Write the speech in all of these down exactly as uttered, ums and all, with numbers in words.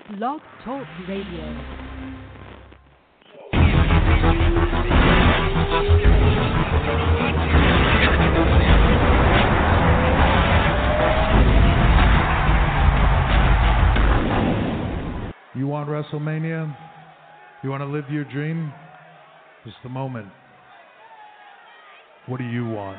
Blog Talk Radio. You want WrestleMania? You want to live your dream? It's the moment. What do you want?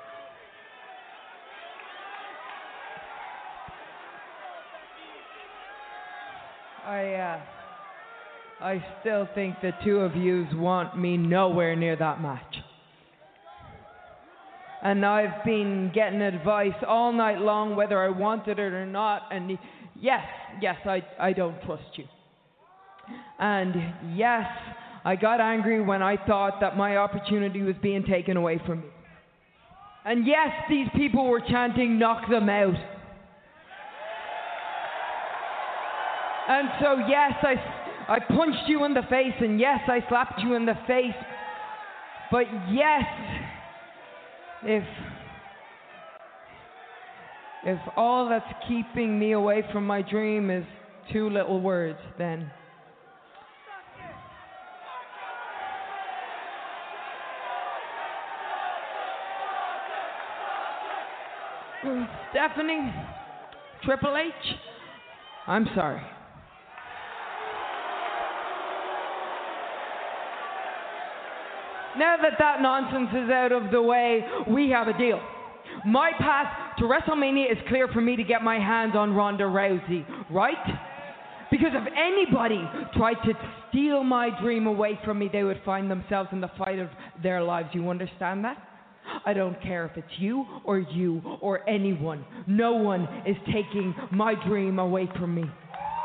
I, uh, I still think the two of yous want me nowhere near that match. And I've been getting advice all night long whether I wanted it or not, and yes, yes, I, I don't trust you. And yes, I got angry when I thought that my opportunity was being taken away from me. And yes, these people were chanting, knock them out. And so yes, I, I punched you in the face, and yes, I slapped you in the face. But yes, if, if all that's keeping me away from my dream is two little words, then Stephanie, Triple H, I'm sorry. Now that that nonsense is out of the way, we have a deal. My path to WrestleMania is clear for me to get my hands on Ronda Rousey, right? Because if anybody tried to steal my dream away from me, they would find themselves in the fight of their lives. You understand that? I don't care if it's you or you or anyone. No one is taking my dream away from me.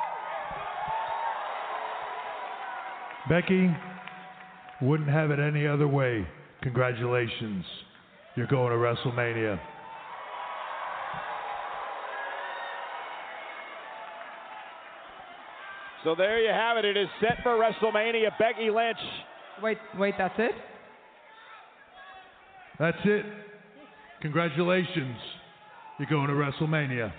Becky, wouldn't have it any other way. Congratulations. You're going to WrestleMania. So there you have it. It is set for WrestleMania. Becky Lynch. Wait, wait, that's it? That's it. Congratulations. You're going to WrestleMania.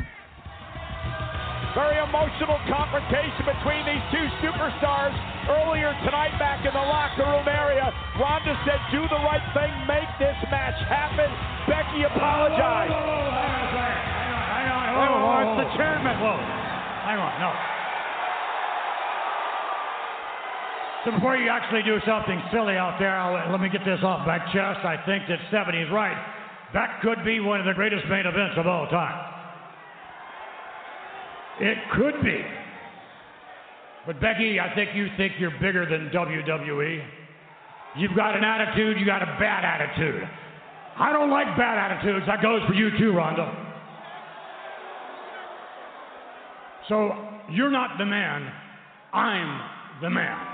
Very emotional confrontation between these two superstars earlier tonight back in the locker room area. Ronda said, do the right thing, make this match happen. Becky apologized. Whoa, whoa, whoa, hang on a second. Hang on, hang on. Whoa, whoa, it's the chairman. Whoa. Hang on, no. So before you actually do something silly out there, I'll, let me get this off my chest. I think that Stephanie is right. That could be one of the greatest main events of all time. It could be. But Becky, I think you think you're bigger than W W E. You've got an attitude, you got a bad attitude. I don't like bad attitudes. That goes for you too, Ronda. So you're not the man. I'm the man.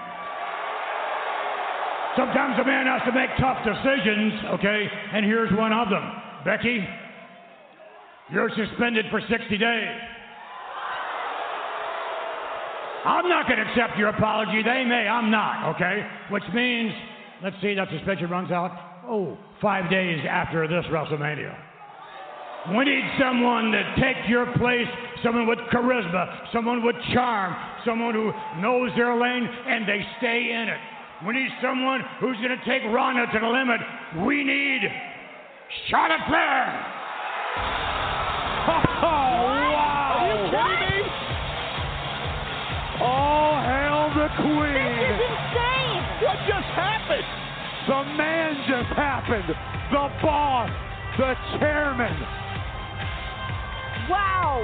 Sometimes a man has to make tough decisions, okay? And here's one of them. Becky, you're suspended for sixty days. I'm not going to accept your apology. They may. I'm not, okay? Which means, let's see, that suspension runs out, oh, five days after this WrestleMania. We need someone to take your place, someone with charisma, someone with charm, someone who knows their lane and they stay in it. We need someone who's going to take Ronda to the limit. We need Charlotte Flair. Oh, wow. Are you kidding me? All hail the Queen. This is insane. What just happened? The man just happened. The boss. The chairman. Wow.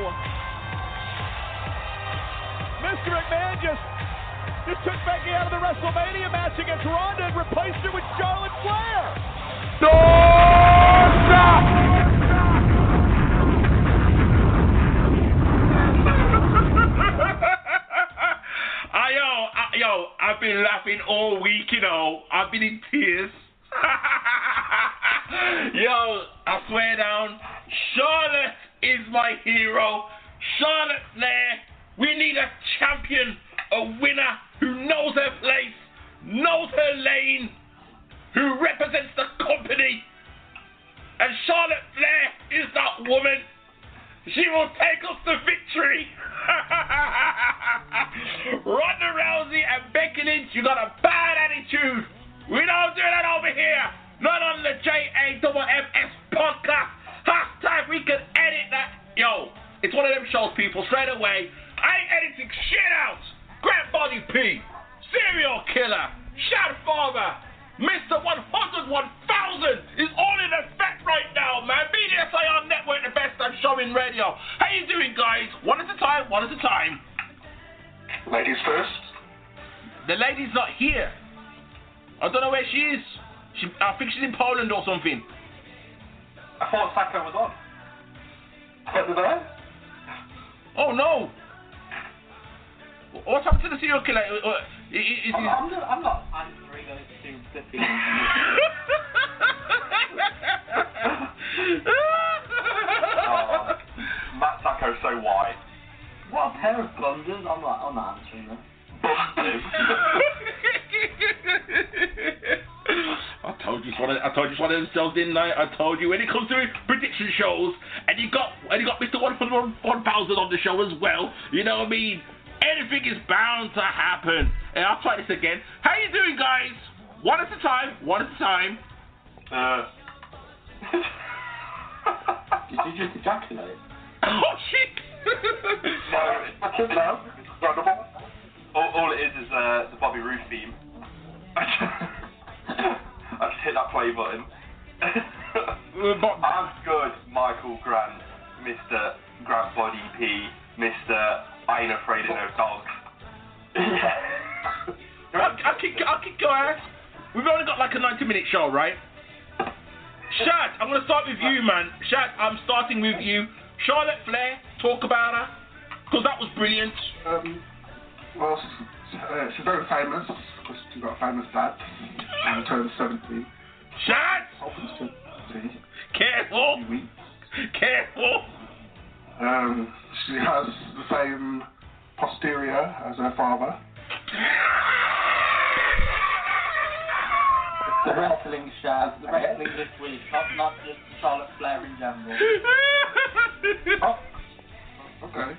Mister McMahon just... Just took Becky out of the WrestleMania match against Ronda and replaced her with Charlotte Flair. No! Stop! I, yo, I, yo, I've been laughing all week, you know. I've been in tears. Yo, I swear down, Charlotte is my hero. Charlotte Flair. We need a champion, a winner who knows her place, knows her lane, who represents the company. And Charlotte Flair is that woman. She will take us to victory. ladies, you got a bad attitude. We don't do that over here. Not on the J A M M S podcast. Hashtag we can edit that. Yo, it's one of them shows, people, straight away. I ain't editing shit out. Grant Body P, serial killer, Shad Farmer, Mister one hundred one thousand is all in effect right now, man. B D S I R Network, the best damn show in radio. How you doing, guys? One at a time, one at a time. Ladies first. The lady's not here. I don't know where she is. She, I think she's in Poland or something. I thought Sacco was on. Get there? Oh no! What's happened to the serial killer? Uh, is, is, I'm, I'm, not, I'm not answering those two flipping. oh, Matt Sacco's so white. What a pair of blunders. I'm like, I'm not answering them. I told you it's one of I told you it's one of themselves, didn't I? I told you when it comes to prediction shows, and you got and you got Mister one thousand on the show as well. You know what I mean? Anything is bound to happen. And I'll try this again. How you doing, guys? One at a time. One at a time. Uh. Did you just ejaculate? Oh shit! No, it's no, it's incredible. All, all it is is uh, the Bobby Roode theme. I just hit that play button. I'm good, Michael Grant, Mister Grant Body P, Mister I ain't afraid of no dogs. I'll, I'll kick, I'll kick your ass. We've only got like a ninety minute show, right? Shad, I'm going to start with you, man. Shad, I'm starting with you. Charlotte Flair, talk about her, because that was brilliant. Um, well, she's, uh, she's very famous, because she's got a famous dad. She turned seventy. Shad! seventy. Careful! Careful! Um, she has the same posterior as her father. The wrestling, Shad. The wrestling this week, not, not just Charlotte Flair in general. Oh, okay.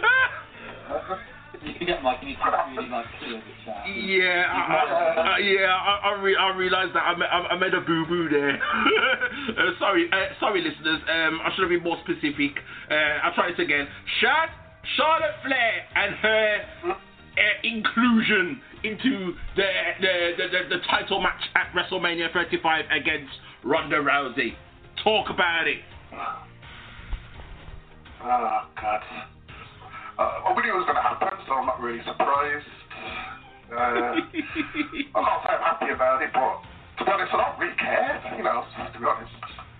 You can get Mike and you can really like clear the chat. Yeah, I, I, uh, yeah, I, I, re- I realised that I made, I made a boo boo there. uh, sorry, uh, sorry, listeners. Um, I should have been more specific. Uh, I'll try this again. Shad, Charlotte Flair and her uh, inclusion into the the, the the the title match at WrestleMania thirty-five against Ronda Rousey. Talk about it. Oh, God. Uh, I knew it was going to happen, so I'm not really surprised. Uh, I can't say I'm happy about it, but to be honest, I don't really care. You know, to be honest.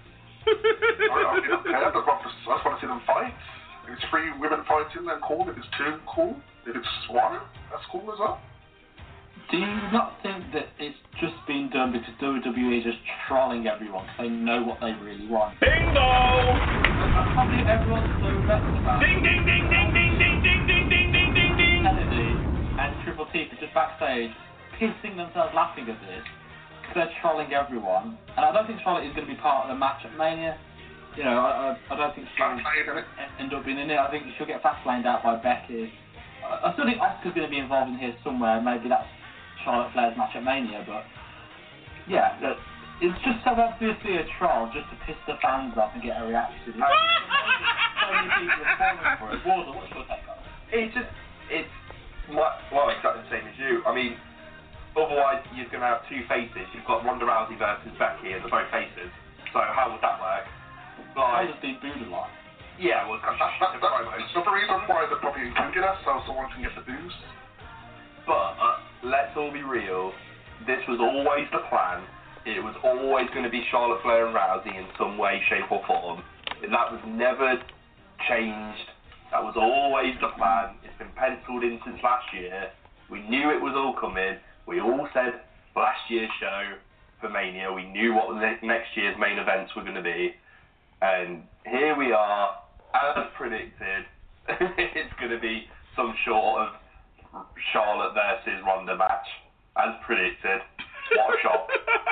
I don't really don't care. I just want to, I just want to see them fight. If it's three women fighting, then cool. If it's two, cool. If it's one, that's cool as well. Do you not think that it's just been done because W W E is just trolling everyone because they know what they really want? Bingo! Probably everyone's so vexed about Ding ding ding ding ding ding ding ding ding ding ding ding. Kennedy and Triple T are just backstage pissing themselves laughing at this because they're trolling everyone. And I don't think Charlotte is going to be part of the match at Mania. You know, I, I, I don't think she'll end up being in it. I think she'll get fast laned out by Becky. I, I still think Asuka's going to be involved in here somewhere. Maybe that's Charlotte Flair's match at Mania, but yeah, that, it's just so obviously a troll just to piss the fans off and get a reaction. So many people are falling for it. Warder, what's your take on it? It's just, it's well, well, exactly the same as you. I mean, otherwise you're going to have two faces. You've got Ronda Rousey versus Becky, and they're both faces. So how would that work? Like, just been booed a lot. Yeah, well, that's, that's, that's, that's the reason why they're probably including us, so someone can get the booze. But uh, let's all be real. This was always the plan. It was always going to be Charlotte Flair and Rousey in some way, shape, or form. And that was never changed. That was always the plan. It's been penciled in since last year. We knew it was all coming. We all said last year's show for Mania, we knew what the next year's main events were going to be. And here we are, as predicted. It's going to be some sort of Charlotte versus Ronda match, as predicted. What a shock.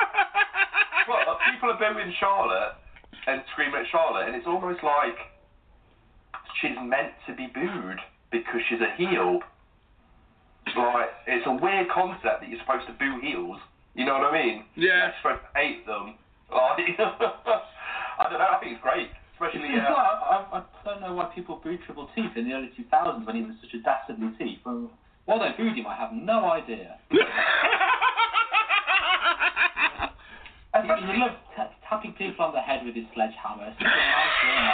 Well, people are booing Charlotte and screaming at Charlotte, and it's almost like she's meant to be booed because she's a heel. Like, it's a weird concept that you're supposed to boo heels. You know what I mean? Yeah. You're supposed to hate them. Like, I don't know, I think it's great. Especially, It's uh, like, I, I don't know why people booed Triple T in the early two thousands when he was such a dastardly thief. Well, why they booed him, I have no idea. he, he loved t- tapping people on the head with his sledgehammer. Such a nice thing.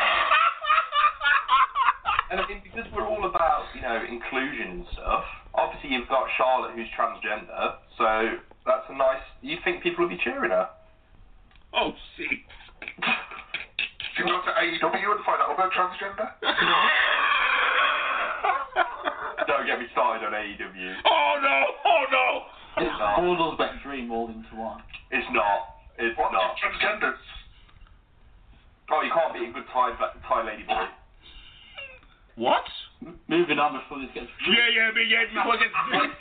And I mean, because we're all about, you know, inclusion and stuff, obviously you've got Charlotte who's transgender, so that's a nice... You think people will be cheering her? Oh, see. Do you go to A E W and find out about transgender? Don't get me started on A E W. Oh, no! Oh, no! It's Baldur's Wet Dream all into one. It's not. It's What? not. Transgenders? Oh, you can't beat a good Thai, Thai lady boy. What? M- moving on before this gets... Yeah, yeah, but yeah, before it gets...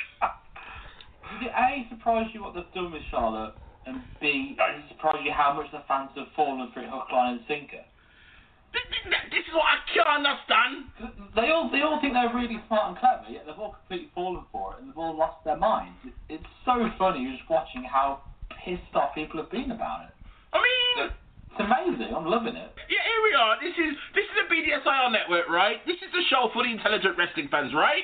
Does it A, surprise you what they've done with Charlotte, and B, does it surprise you how much the fans have fallen for it hook, line and sinker? This is what I can't understand. They all they all think they're really smart and clever, yet they've all completely fallen for it, and they've all lost their minds. It, it's so funny just watching how pissed off people have been about it. I mean... It's amazing, I'm loving it. Yeah, here we are. This is this is the B D S I R network, right? This is the show for the intelligent wrestling fans, right?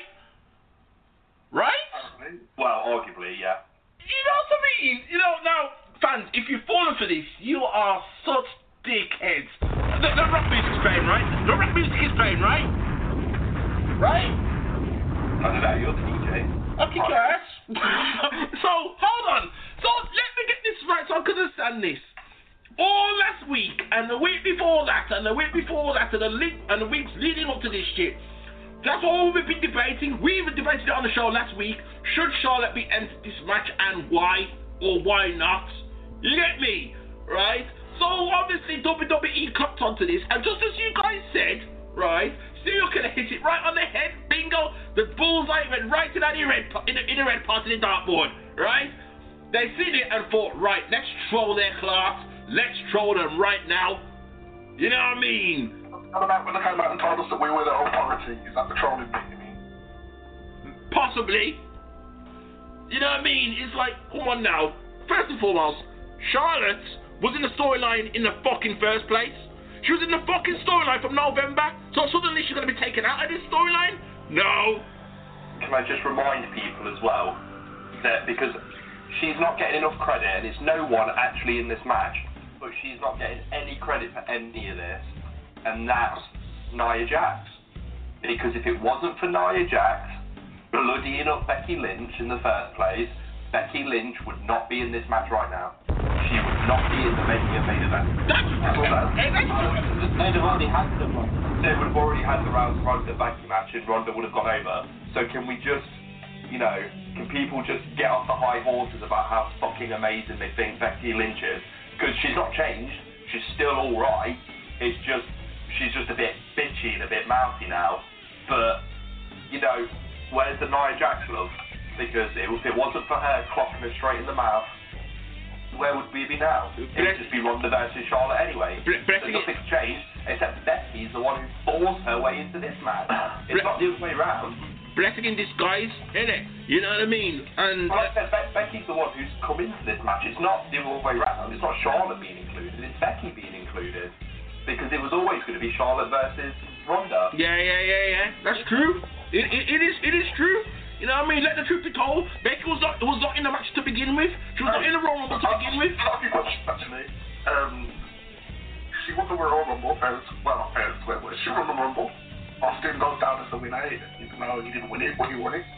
Right? Well, arguably, yeah. You know what I mean? You know, now, fans, if you've fallen for this, you are such dickheads. The, the rock music's playing, right? The rock music is playing, right? Right? I don't know, you're the D J. Okay, guys. So, hold on. So, let me get this right so I can understand this. All last week, and the week before that, and the week before that, and the, le- and the weeks leading up to this shit, that's all we've been debating. We even debated it on the show last week. Should Charlotte be entered this match, and why, or why not? You get me, right? So obviously W W E clocked onto this, and just as you guys said, right, Steel could have hit it right on the head, bingo. The bullseye went right in the red, in the, in the red part of the dartboard, right? They seen it and thought, right, let's troll their class. Let's troll them right now. You know what I mean? What about when they came out and told us that we were the authority? Is that the trolling bit, you mean? Possibly. You know what I mean? It's like, come on now. First and foremost, Charlotte was in the storyline in the fucking first place. She was in the fucking storyline from November. So suddenly she's going to be taken out of this storyline? No. Can I just remind people as well that because she's not getting enough credit, and it's no one actually in this match, but she's not getting any credit for any of this, and that's Nia Jax. Because if it wasn't for Nia Jax bloodying up Becky Lynch in the first place, Becky Lynch would not be in this match right now. She would not be in the main main event. That's They'd have already had the one. They would have already had the Ronda Becky match, and Ronda would have gone over. So can we just, you know, can people just get off the high horses about how fucking amazing they think Becky Lynch is? Because she's not changed. She's still alright. It's just, she's just a bit bitchy and a bit mouthy now. But, you know, where's the Nia Jax love? Because it, if it wasn't for her clocking her straight in the mouth, where would we be now? It would just be Ronda versus Charlotte anyway. So nothing's changed, except Becky's the one who forced her way into this match. It's not the other way around. Blessing in disguise, innit? You know what I mean? And well, like I said, Be- Becky's the one who's come into this match. It's not the other way around. It's not Charlotte being included. It's Becky being included. Because it was always going to be Charlotte versus Ronda. Yeah, yeah, yeah, yeah. That's true. It, it, it is it is true. You know what I mean? Let the truth be told. Becky was not was not in the match to begin with. She was um, not in the Royal Rumble to begin with. I'll be honest, actually. Um, she won the Royal Rumble. Fair, well, not fair, but she won the Rumble. Austin goes down as the winner, even though he didn't win it, but he won it.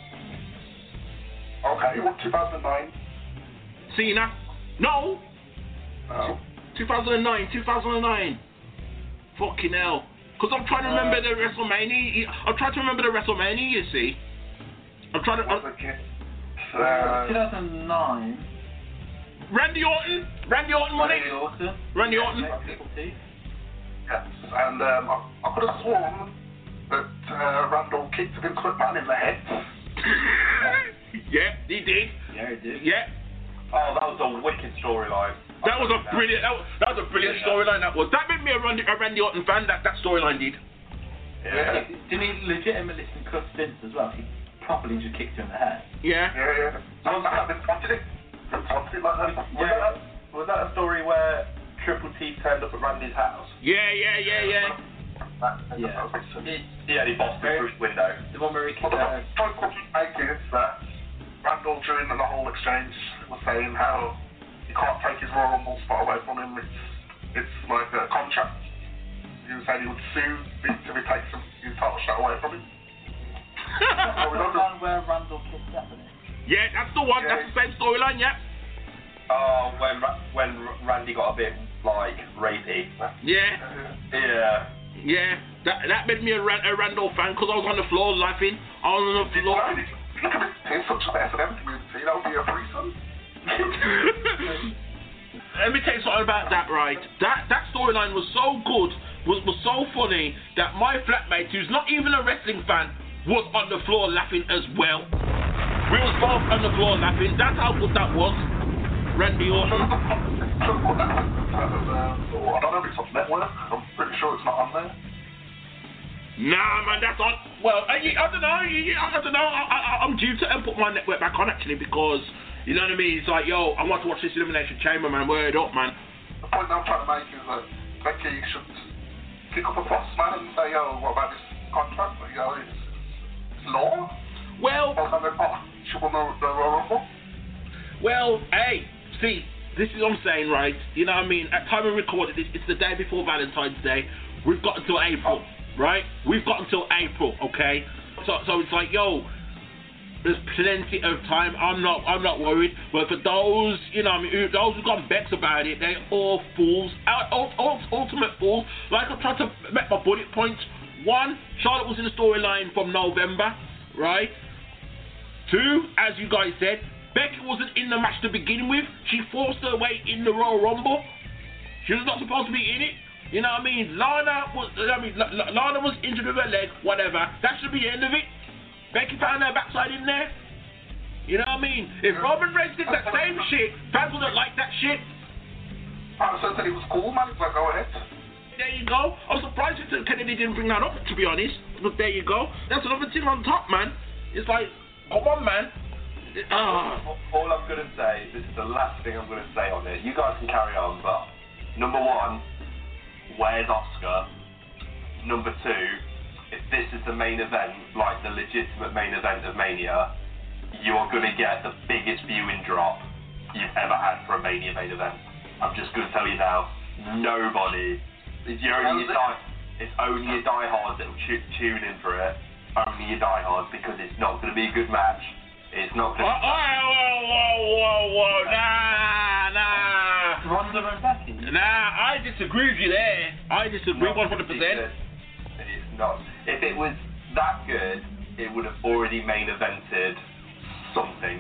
Okay, what, two thousand nine? Cena? No. No. two thousand nine, two thousand nine. Fucking hell. Because I'm trying to remember uh, the WrestleMania. I'm trying to remember the WrestleMania, you see. I'm trying to... I'm, uh, two thousand nine. Randy Orton? Randy Orton won it? Randy Orton. Randy Orton. Yes, and um, I, I could have sworn that uh, Randall kicked Vince McMahon in the head. Yeah, he did. Yeah, he did. Yeah. Oh, that was a wicked storyline. That was a brilliant. That was, that was a brilliant yeah, storyline. That was. That made me a Randy, a Randy Orton fan. That that storyline did. Yeah. Didn't he legitimately concuss Vince as well? He properly just kicked you in the head. Yeah. Yeah, yeah. Was that been wanted it? Wanted it like that? Was, that, was that a story where Triple T turned up at Randy's house? Yeah, yeah, yeah, yeah. That, Yeah. that was it. Yeah, he bossed him through his window. The one where he Well, kicked the uh, point what you make is that Randall during the whole exchange was saying how you can't take his Royal Rumble spot away from him. It's it's like a contract. He was saying he would sue Vince if he takes him, his title shot away from him. the one where Randall kissed Stephanie. Yeah, that's the one. Yeah. That's the same storyline. Yeah. Oh, when Ra- when Randy got a bit like rapey. Yeah. Yeah. Yeah. That that made me a, Ran- a Randall fan because I was on the floor laughing. I was on the floor. Look at this, he's such an S and M community. That would be a threesome. Let me tell you something about that, right? That that storyline was so good, was, was so funny that my flatmate, who's not even a wrestling fan, was on the floor laughing as well. We was both on the floor laughing. That's how good that was. Randy Orton. I don't know if it's on network. I'm pretty sure it's not on there. Nah, man, that's on. Well, I, I don't know. I don't know. I, I, I'm due to put my network back on actually because you know what I mean. It's like, yo, I want to watch this Elimination Chamber, man. Word up, man. The point I'm trying to make is that Becky should pick up a boss man and say, yo, what about this contract? You know, it's, it's law. Well, well then oh, she won the, the Royal Rumble. Well, hey, see, this is what I'm saying, right? You know what I mean? At time we recorded this, it's the day before Valentine's Day. We've got until April, right? We've got until April, okay? So, so it's like, yo, there's plenty of time. I'm not, I'm not worried. But for those, you know, I mean, who- those who got vexed about it, they're all fools, ult- ult- ultimate fools. Like I tried to make my bullet points. One, Charlotte was in the storyline from November, right? Two, as you guys said, Becky wasn't in the match to begin with. She forced her way in the Royal Rumble. She was not supposed to be in it. You know what I mean? Lana was, I mean, L- L- Lana was injured with her leg, whatever. That should be the end of it. Becky found her backside in there. You know what I mean? If Roman Reigns did that same shit, fans wouldn't like that shit. Patterson said it was cool, man. He's like, go ahead. There you go. I was surprised that Kennedy didn't bring that up, to be honest. But there you go. That's another thing on top, man. It's like, come on, man. Uh, All I'm going to say, this is the last thing I'm going to say on it. You guys can carry on, but number one, where's Oscar? Number two, if this is the main event, like the legitimate main event of Mania, you are going to get the biggest viewing drop you've ever had for a Mania main event. I'm just going to tell you now, nobody, it's your only your die, it's only your diehards that will tu- tune in for it. Only your diehards, because it's not going to be a good match. It's not going to. Whoa, whoa, whoa, whoa, whoa, nah, nah. Ronda and Becky? Nah, I disagree with you there. I disagree one hundred percent. It's not. If it was that good, it would have already main evented something.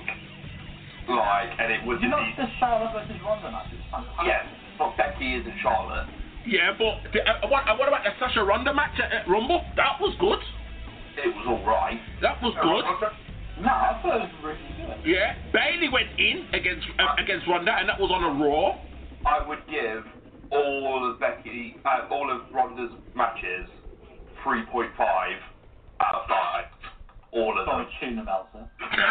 Like, and it would You know be. the Charlotte versus Ronda match? It's fantastic. Yeah, but Becky isn't Charlotte. Yeah, but uh, what, uh, what about the Sasha Ronda match at, at Rumble? That was good. It was alright. That was good. No, I thought it was really good. Yeah, Bailey went in against uh, against Ronda, and that was on a Raw. I would give all of Becky, uh, all of Ronda's matches, three point five out of five. All of them. Sorry, tuna melter.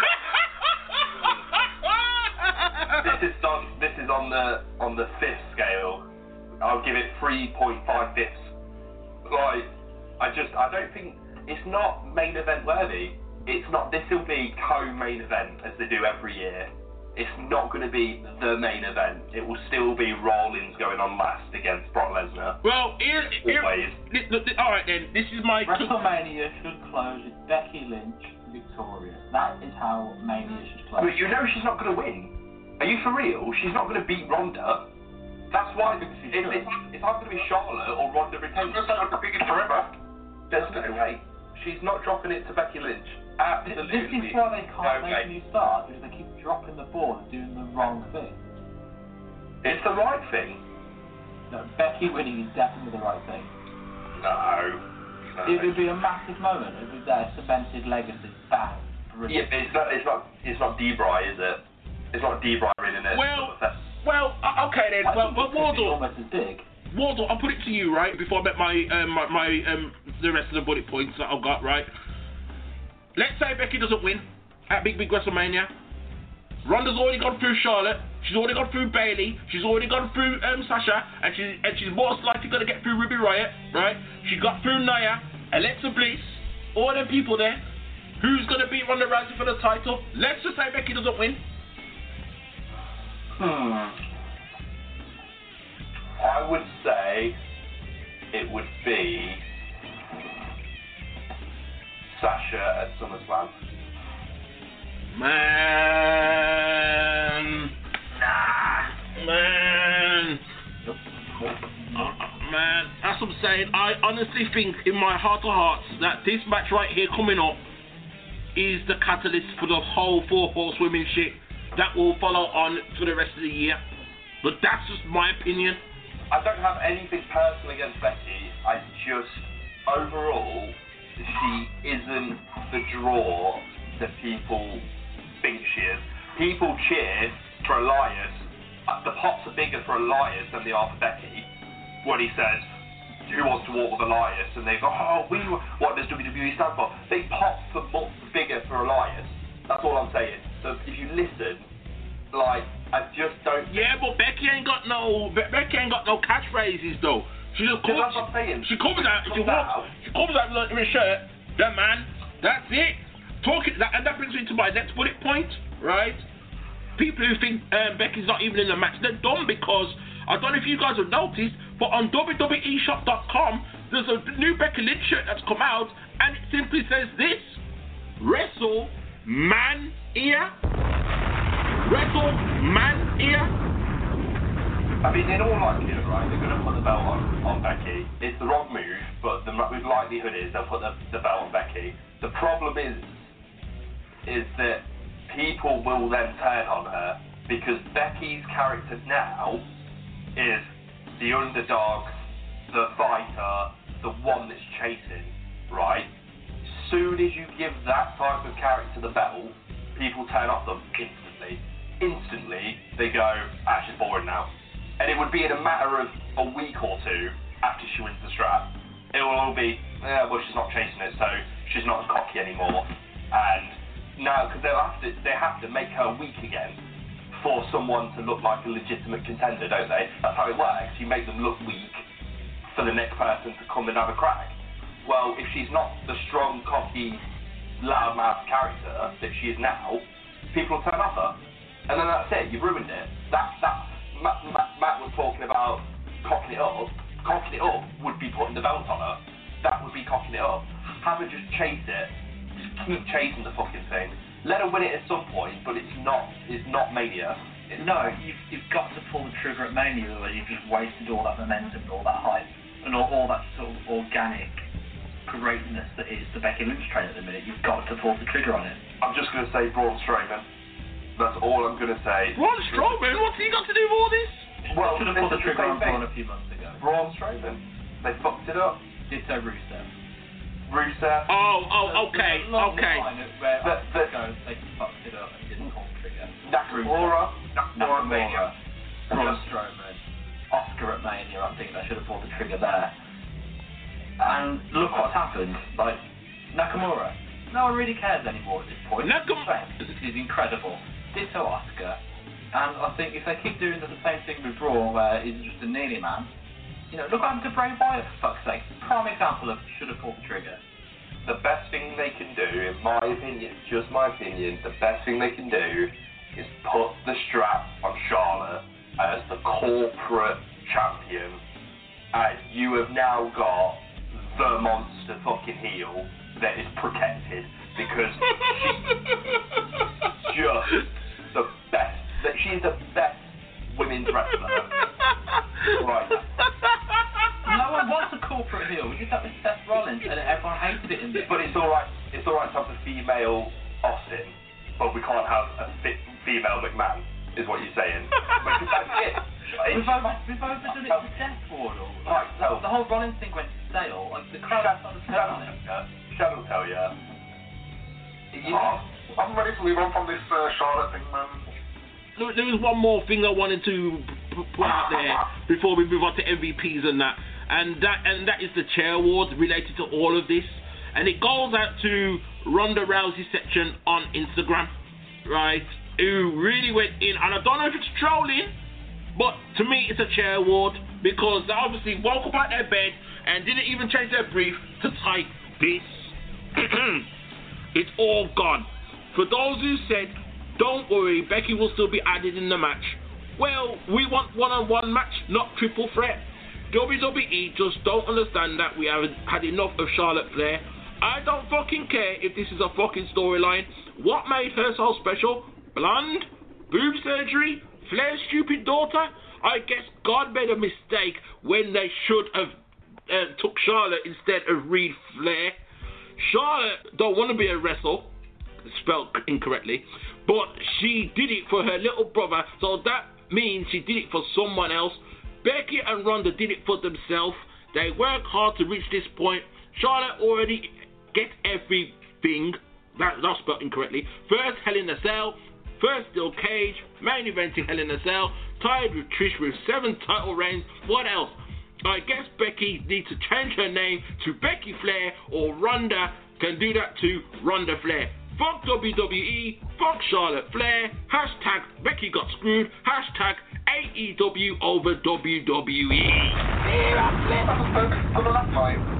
This is on. This is on the on the fifth scale. I'll give it three point five fifths. Like, I just, I don't think it's not main event worthy. It's not. This will be co-main event as they do every year. It's not going to be the main event. It will still be Rollins going on last against Brock Lesnar. Well, here, here, Always. this, this, all right then. This is my. WrestleMania should close with Becky Lynch victorious. That is how Mania should close. But you know she's not going to win. Are you for real? She's not going to beat Ronda. That's why if it's, it's either going to be Charlotte or Ronda retains. She's not going to forever. There's no way. She's not dropping it to Becky Lynch. Absolutely. This is why they can't no make new stars, because they keep dropping the ball and doing the wrong thing. It's the right thing. No, Becky winning is definitely the right thing. No. no. It would be a massive moment. It would be their cemented legacy. Bang. Yeah, but it's not. It's not. It's not D-Bry, is it? It's not D-Bry winning it. Well, well, uh, okay then. I Well, think but it could be Wardle, almost as big. Wardle, I'll put it to you right before I make my um my, my um the rest of the bullet points that I've got right. let's say Becky doesn't win at Big Big WrestleMania. Ronda's already gone through Charlotte. She's already gone through Bayley. She's already gone through um, Sasha, and she's and she's most likely gonna get through Ruby Riott, right? She got through Nia, Alexa Bliss, all them people there. Who's gonna beat Ronda Rousey for the title? Let's just say Becky doesn't win. Hmm. I would say it would be Sasha at SummerSlam. Man. Nah. Man. Uh, man, that's what I'm saying. I honestly think in my heart of hearts that this match right here coming up is the catalyst for the whole four horsewomen shit that will follow on for the rest of the year. But that's just my opinion. I don't have anything personal against Becky. I just, overall, she isn't the draw that people think she is. People cheer for Elias. Uh, the pops are bigger for Elias than they are for Becky. When he says, who wants to walk with Elias? And they go, oh, we, what does W W E stand for? They pop for more, bigger for Elias. That's all I'm saying. So if you listen, like, I just don't. Yeah, but Becky ain't got no. Be- Becky ain't got no catchphrases though. She just comes. That's what I'm saying. She comes out. She walks. She comes out in a shirt. That man. That's it. Talking. That, and that brings me to my next bullet point. Right. People who think um, Becky's not even in the match, they're dumb because I don't know if you guys have noticed, but on W W E shop dot com there's a new Becky Lynch shirt that's come out, and it simply says this: Wrestle Man Ear. Wrestle Man Ear. I mean, in all likelihood, right, they're going to put the belt on, on Becky. It's the wrong move, but the likelihood is they'll put the, the belt on Becky. The problem is, is that people will then turn on her because Becky's character now is the underdog, the fighter, the one that's chasing, right? Soon as you give that type of character the belt, people turn off them instantly. Instantly, they go, ah, she's boring now. And it would be in a matter of a week or two after she wins the strap. It will all be, yeah, well, she's not chasing it, so she's not as cocky anymore. And now, because they'll have to, they have to make her weak again for someone to look like a legitimate contender, don't they? That's how it works. You make them look weak for the next person to come and have a crack. Well, if she's not the strong, cocky, loudmouth character that she is now, people will turn off her. And then that's it, you've ruined it. That, that, Matt, Matt, Matt was talking about cocking it up. Cocking it up would be putting the belt on her. That would be cocking it up. Have her just chase it. Just keep chasing the fucking thing. Let her win it at some point, but it's not, it's not Mania. It's no, you've, you've got to pull the trigger at Mania, or you've just wasted all that momentum and all that hype, and all, all that sort of organic greatness that is the Becky Lynch train at the minute. You've got to pull the trigger on it. I'm just going to say Braun Strowman. That's all I'm going to say. Braun Strowman? What's he got to do with all this? Well, should have pulled the trigger on Braun a few months ago. Braun Strowman. They fucked it up. Ditto Rusev. Rusev. Oh, oh, okay, okay. Where the, the, goes, they fucked it up and didn't pull the trigger. Nakamura. Nakamura at Mania. Braun Strowman. Oscar at Mania, I think they should have pulled the trigger there. And look what's happened. Like, Nakamura. No one really cares anymore at this point. Nakamura is incredible. Ditto Oscar. And I think if they keep doing the same thing with Braun, where he's just a nearly man, you know, look what happened to Bray Wyatt, for fuck's sake. Prime example of should have pulled the trigger. The best thing they can do, in my opinion, just my opinion, the best thing they can do is put the strap on Charlotte as the corporate champion, and you have now got the monster fucking heel that is protected because she's just the best. That she's the best women's wrestler. Right. No one wants a corporate heel. We did that with Seth Rollins, and everyone hated it in this. But it's all right. It's all right to have a female Austin, but we can't have a fit female McMahon. Is what you're saying? Because that's it. We've, over, we've overdone it to death, Wardle. Right, so the whole Rollins thing went stale. Like the crowd started to turn on it. Shall tell you. Oh, I'm ready to move on from this uh, Charlotte thing, man. There, there was one more thing I wanted to p- put out there before we move on to M V Ps and that, and that and that is the chair awards related to all of this, and it goes out to Ronda Rousey section on Instagram, right? Who really went in, and I don't know if it's trolling, but to me it's a chair award because they obviously woke up out their bed and didn't even change their brief to type this. It's all gone. For those who said, don't worry, Becky will still be added in the match. Well, we want one-on-one match, not triple threat. W W E just don't understand that we haven't had enough of Charlotte Flair. I don't fucking care if this is a fucking storyline. What made her so special? Blonde? Boob surgery? Flair's stupid daughter? I guess God made a mistake when they should have uh, took Charlotte instead of Reed Flair. Charlotte don't want to be a wrestle, spelled incorrectly, but she did it for her little brother, so that means she did it for someone else. Becky and Ronda did it for themselves. They worked hard to reach this point. Charlotte already get everything. That, that's spelled incorrectly. First Hell in a Cell, first Steel Cage, main eventing Hell in a Cell, tied with Trish with seven title reigns. What else? I guess Becky needs to change her name to Becky Flair, or Ronda can do that to Ronda Flair. Fuck W W E, fuck Charlotte Flair, hashtag Becky got screwed, hashtag A E W over W W E. For the last time.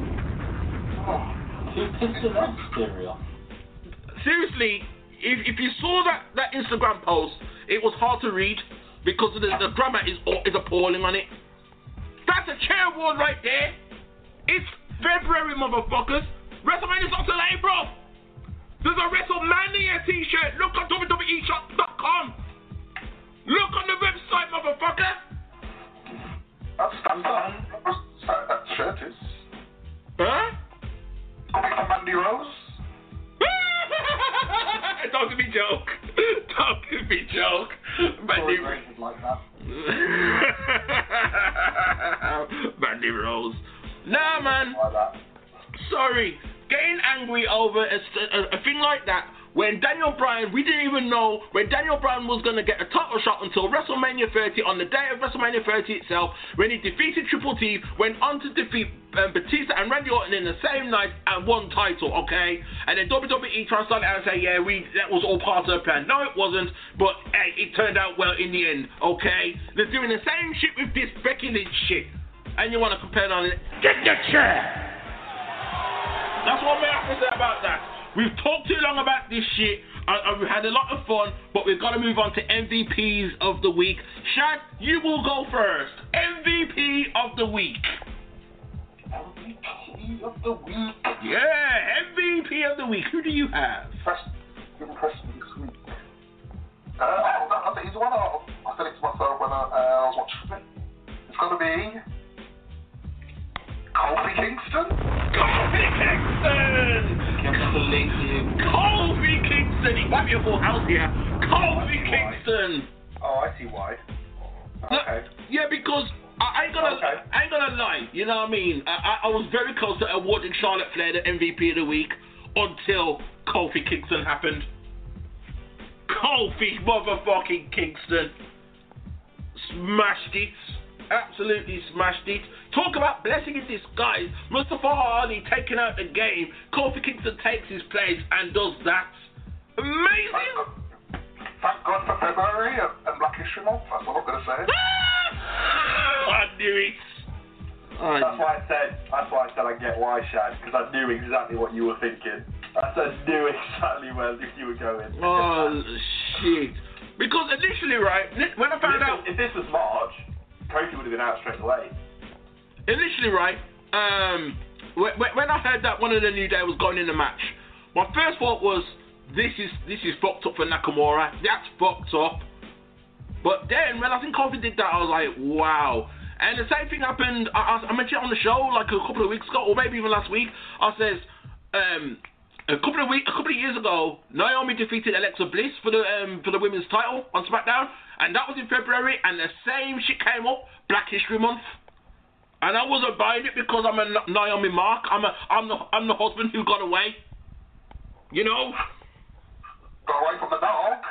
Who pissed it off, Stereo? Seriously, if, if you saw that, that Instagram post, it was hard to read because the, the grammar is is appalling on it. That's a chair award right there. It's February, motherfuckers. WrestleMania's not till April. There's a WrestleMania t-shirt. Look on W W E shop dot com. Look on the website, motherfucker. That's standard. That shirt is. Huh? Coming from Mandy Rose. Don't give me joke. Don't give me joke. Mandy Rose like that. Mandy Rose. Nah, man. Like that. Sorry. Getting angry over a, a, a thing like that when Daniel Bryan, we didn't even know when Daniel Bryan was going to get a title shot until WrestleMania thirty, on the day of WrestleMania thirty itself, when he defeated Triple T, went on to defeat um, Batista and Randy Orton in the same night and won title, okay? And then W W E tried to start out and say, yeah, we that was all part of the plan. No, it wasn't, but hey, it turned out well in the end, okay? They're doing the same shit with this Becky Lynch shit. And you want to compare it on it? Get the chair! That's what I have to say about that. We've talked too long about this shit. I, I, we've had a lot of fun, but we've got to move on to M V Ps of the week. Shad, you will go first. M V P of the week. M V P of the week. Yeah, M V P of the week. Who do you have? Press, impress me this week. Uh, oh, that's an easy one. I, I said it to myself when I, uh, I was watching it. It's got to be Kofi Kingston. Kofi Kingston! Can't believe you. Kofi Kingston! He might be a full house here. Kofi Kingston! Oh, I see why. Okay. No, yeah, because I ain't gonna, okay. I ain't gonna lie. You know what I mean? I, I, I was very close to awarding Charlotte Flair the M V P of the week until Kofi Kingston happened. Kofi motherfucking Kingston smashed it. Absolutely smashed it. Talk about blessing in disguise. Mustafa Ali taking out the game. Kofi Kingston takes his place and does that. Amazing. Thank God, thank God for February and, and Black History Month. That's what I'm going to say. I knew it. I that's why I said. That's why I said I get why, Shad, because I knew exactly what you were thinking. I said knew exactly where you were going. Oh shit! Because initially, right, when I found if out, if this was March, Cody would have been out straight away. Initially, right, um, when, when I heard that one of the New Day was going in the match, my first thought was, this is this is fucked up for Nakamura. That's fucked up. But then, when I think Kofi did that, I was like, wow. And the same thing happened, I, I mentioned it on the show like a couple of weeks ago, or maybe even last week. I says, um, a couple of week, a couple of years ago, Naomi defeated Alexa Bliss for the um, for the women's title on SmackDown, and that was in February, and the same shit came up, Black History Month. And I wasn't buying it because I'm a Naomi Mark. I'm a, I'm the, I'm the husband who got away. You know. Got away from the dog.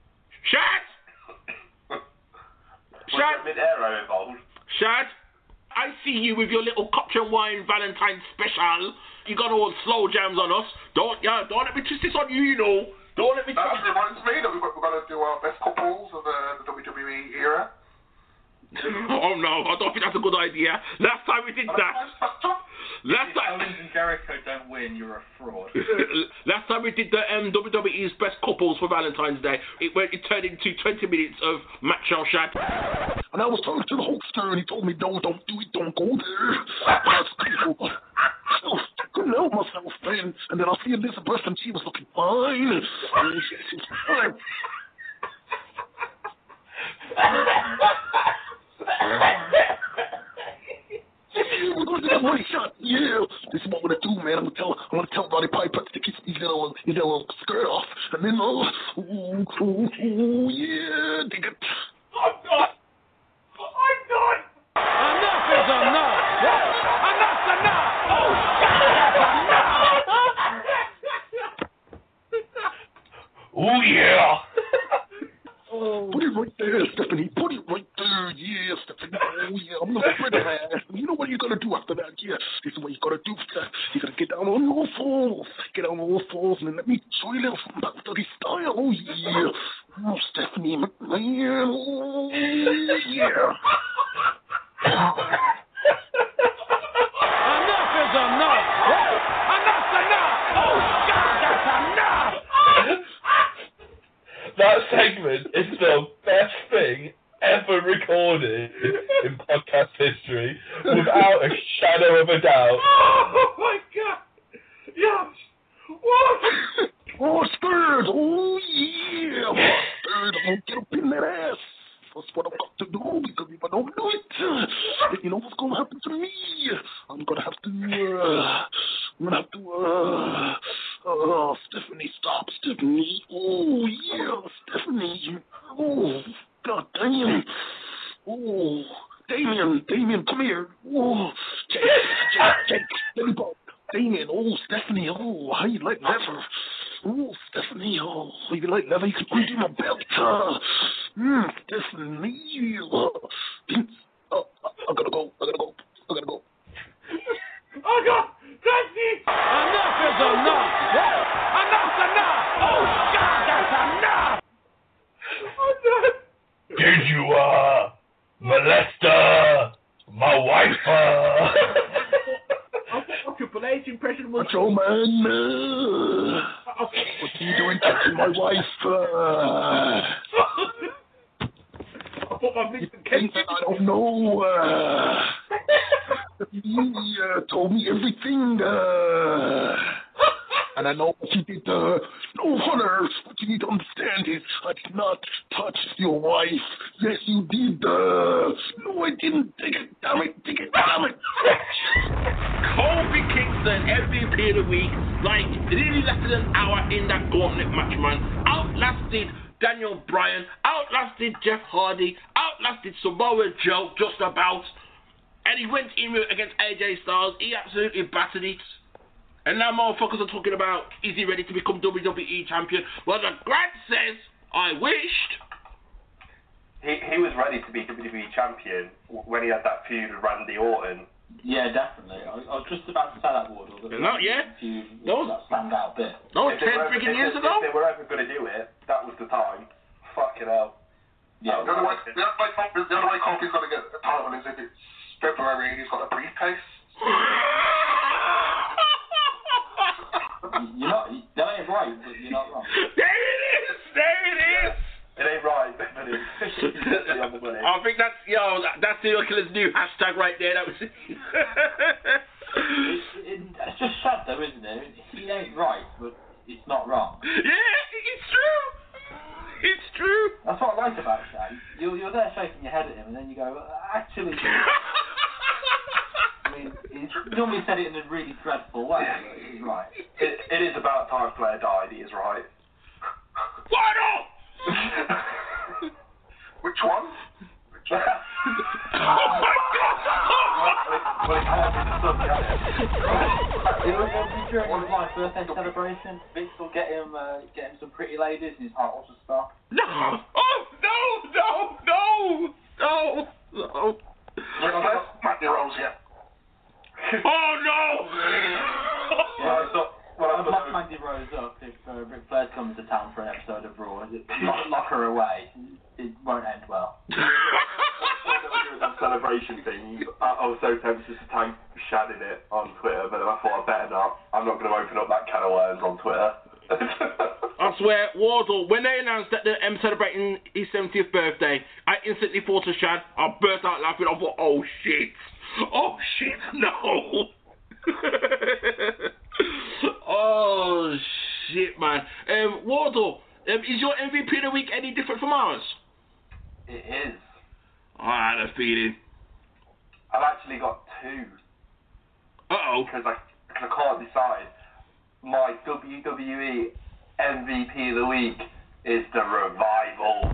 Shad. Was there mid-aero involved? Shad. I see you with your little cocktail wine Valentine's special. You got all slow jams on us. Don't, yeah, don't let me twist this on you, you know. Don't let me twist That reminds me that we've got, we've got to do our best couples of the, the W W E era. Oh no, I don't think that's a good idea. Last time we did that. Last if time. Owens and Jericho don't win, you're a fraud. Last time we did the um, W W E's best couples for Valentine's Day, it went. It turned into twenty minutes of macho chat. And I was talking to the Hulkster, and he told me, "No, don't do it, don't go there." I couldn't help myself, man. And then I see Elizabeth, and she was looking fine. And she, she was fine. Yeah, we're gonna do that money shot. Yeah, this is what we're gonna do, man. I'm gonna tell, I'm gonna tell Roddy Piper to take his, his little, his little skirt off, and then, oh, ooh, ooh, ooh, yeah, dig it. I'm done. I'm done. Enough is enough. Enough's enough. Oh, enough. Oh yeah. Put it right there, Stephanie. Put it right there. Yeah, Stephanie. Oh, yeah. I'm going to spread it out. You know what you're going to do after that? Yeah, this is what you got to do. You got to get down on your fours. Get down on your fours, and then let me show you a little something about dirty style. Oh, yeah. Oh, Stephanie McMahon. Oh, yeah. Enough is enough. Enough's enough. Oh, God, that's enough. That segment is the best thing ever recorded in podcast history, without a shadow of a doubt. Oh my God! Yes. What? Oh, Spurs. Oh, yeah. Oh, Spurs. I'm going to get up in that ass. That's what I've got to do, because if I don't do it, then you know what's going to happen to me. I'm going to have to, uh, I'm going to have to, uh, oh, Stephanie, stop, Stephanie. Oh, yeah, Stephanie. Oh, God damn. Oh, Damien, Damien, come here. Oh, Jake, Jake, Jake, Billy Bob. Damien, oh, Stephanie, oh, how you like leather? Oh, Stephanie, oh, you like leather? You can undo my belt. Uh, mm, Stephanie, oh, oh, I gotta go, I gotta go, I gotta go. Oh God, Taxi! Enough is enough. Enough's enough. Oh, God, that's enough. I'm done. Did you, uh, molest, uh, my wife, uh... Triple H impression was... Macho Man, uh, what are you doing touching my wife, uh... I put my big things that I don't know, uh... You uh, told me everything, uh... And I know what you did, uh... No, Hunter, what you need to understand is I did not touch your wife. Yes, you did, uh... No, I didn't. Take it, damn it, take it, damn it! Kofi Kingston, M V P of the week, like, nearly less than an hour in that gauntlet match, man. Outlasted Daniel Bryan, outlasted Jeff Hardy, outlasted Samoa Joe, just about. And he went in against A J Styles, he absolutely battered it. And now motherfuckers are talking about, is he ready to become W W E champion? Well, the Grant says, I wished. He, he was ready to be W W E champion when he had that feud with Randy Orton. Yeah, definitely. I, I was just about to say that, Wardle. Not yet. Feud No. that stand out bit. No, If they ten were ever- freaking if years they- ago. If they were ever going to do it, that was the time. Fucking hell. Yeah. The only way, the only way, Kofi- the only way Kofi's going to get a title is if it's February and he's got a briefcase. You're not, that ain't right, but you're not wrong. There it is! There it is! It ain't right, but it's on the money. I think that's, yo, that, that's the Oculus new hashtag right there. That was it. It's, it, it's just sad though, isn't it? He ain't right, but it's not wrong. Yeah, it's true. It's true. That's what I like about Shane. You're, you're there shaking your head at him, and then you go, well, actually... I mean, he's normally said it in a really dreadful way, but he's right. It, it is about time Flair died, he is right. Final! Which one? Which one? Oh my God! It was during his wife's birthday celebration. Vince will get him, uh, get him some pretty ladies and his heart also stuff. No! Oh, no, no, no, no, no. Ric Flair, Mandy Rose yet. Oh no! Yeah, so, well, I've locked Mandy Rose up if uh, Ric Flair's coming to town for an episode of Raw. Lock, lock her away. It won't end well. That celebration thing, I, I was so tempted to tag Shad in it on Twitter, but then I thought I better not. I'm not going to open up that can of worms on Twitter. I swear, Wardle, when they announced that they're um, celebrating his seventieth birthday, I instantly thought of Shad. I burst out laughing. I thought, oh shit. Oh shit, no. Oh shit, man. Um, Wardle, um, is your M V P of the week any different from ours? It is. I had a feeling. I've actually got two. Uh-oh. Because I, cause I can't decide. My W W E M V P of the week is the Revival.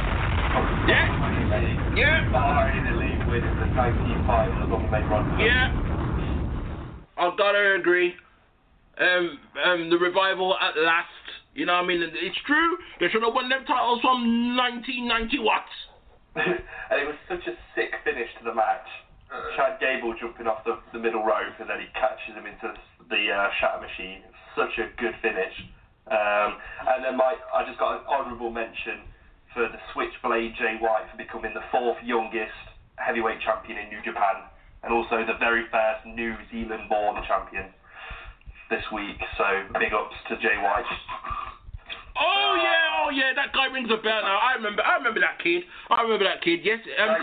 Yeah. Yeah. Finally winning the tag team title on the main roster. Yeah. I've got to agree. Um, um, the Revival at last. You know what I mean? It's true. They should have won them titles from nineteen ninety watts. And it was such a sick finish to the match. Uh, Chad Gable jumping off the, the middle rope and then he catches him into the uh, shatter machine. Such a good finish. Um, and then my, I just got an honourable mention for the Switchblade Jay White for becoming the fourth youngest heavyweight champion in New Japan and also the very first New Zealand born champion this week. So big ups to Jay White. Oh yeah, oh yeah, that guy rings a bell now. I remember, I remember that kid. I remember that kid. Yes. Um,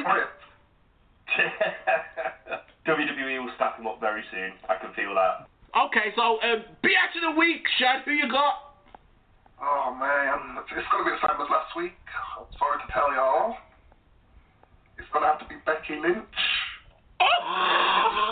W W E will stack him up very soon. I can feel that. Okay, so um, be out of the week, Shad. Who you got? Oh man, it's going to be the same as last week. I'm sorry to tell y'all. It's going to have to be Becky Lynch. Oh!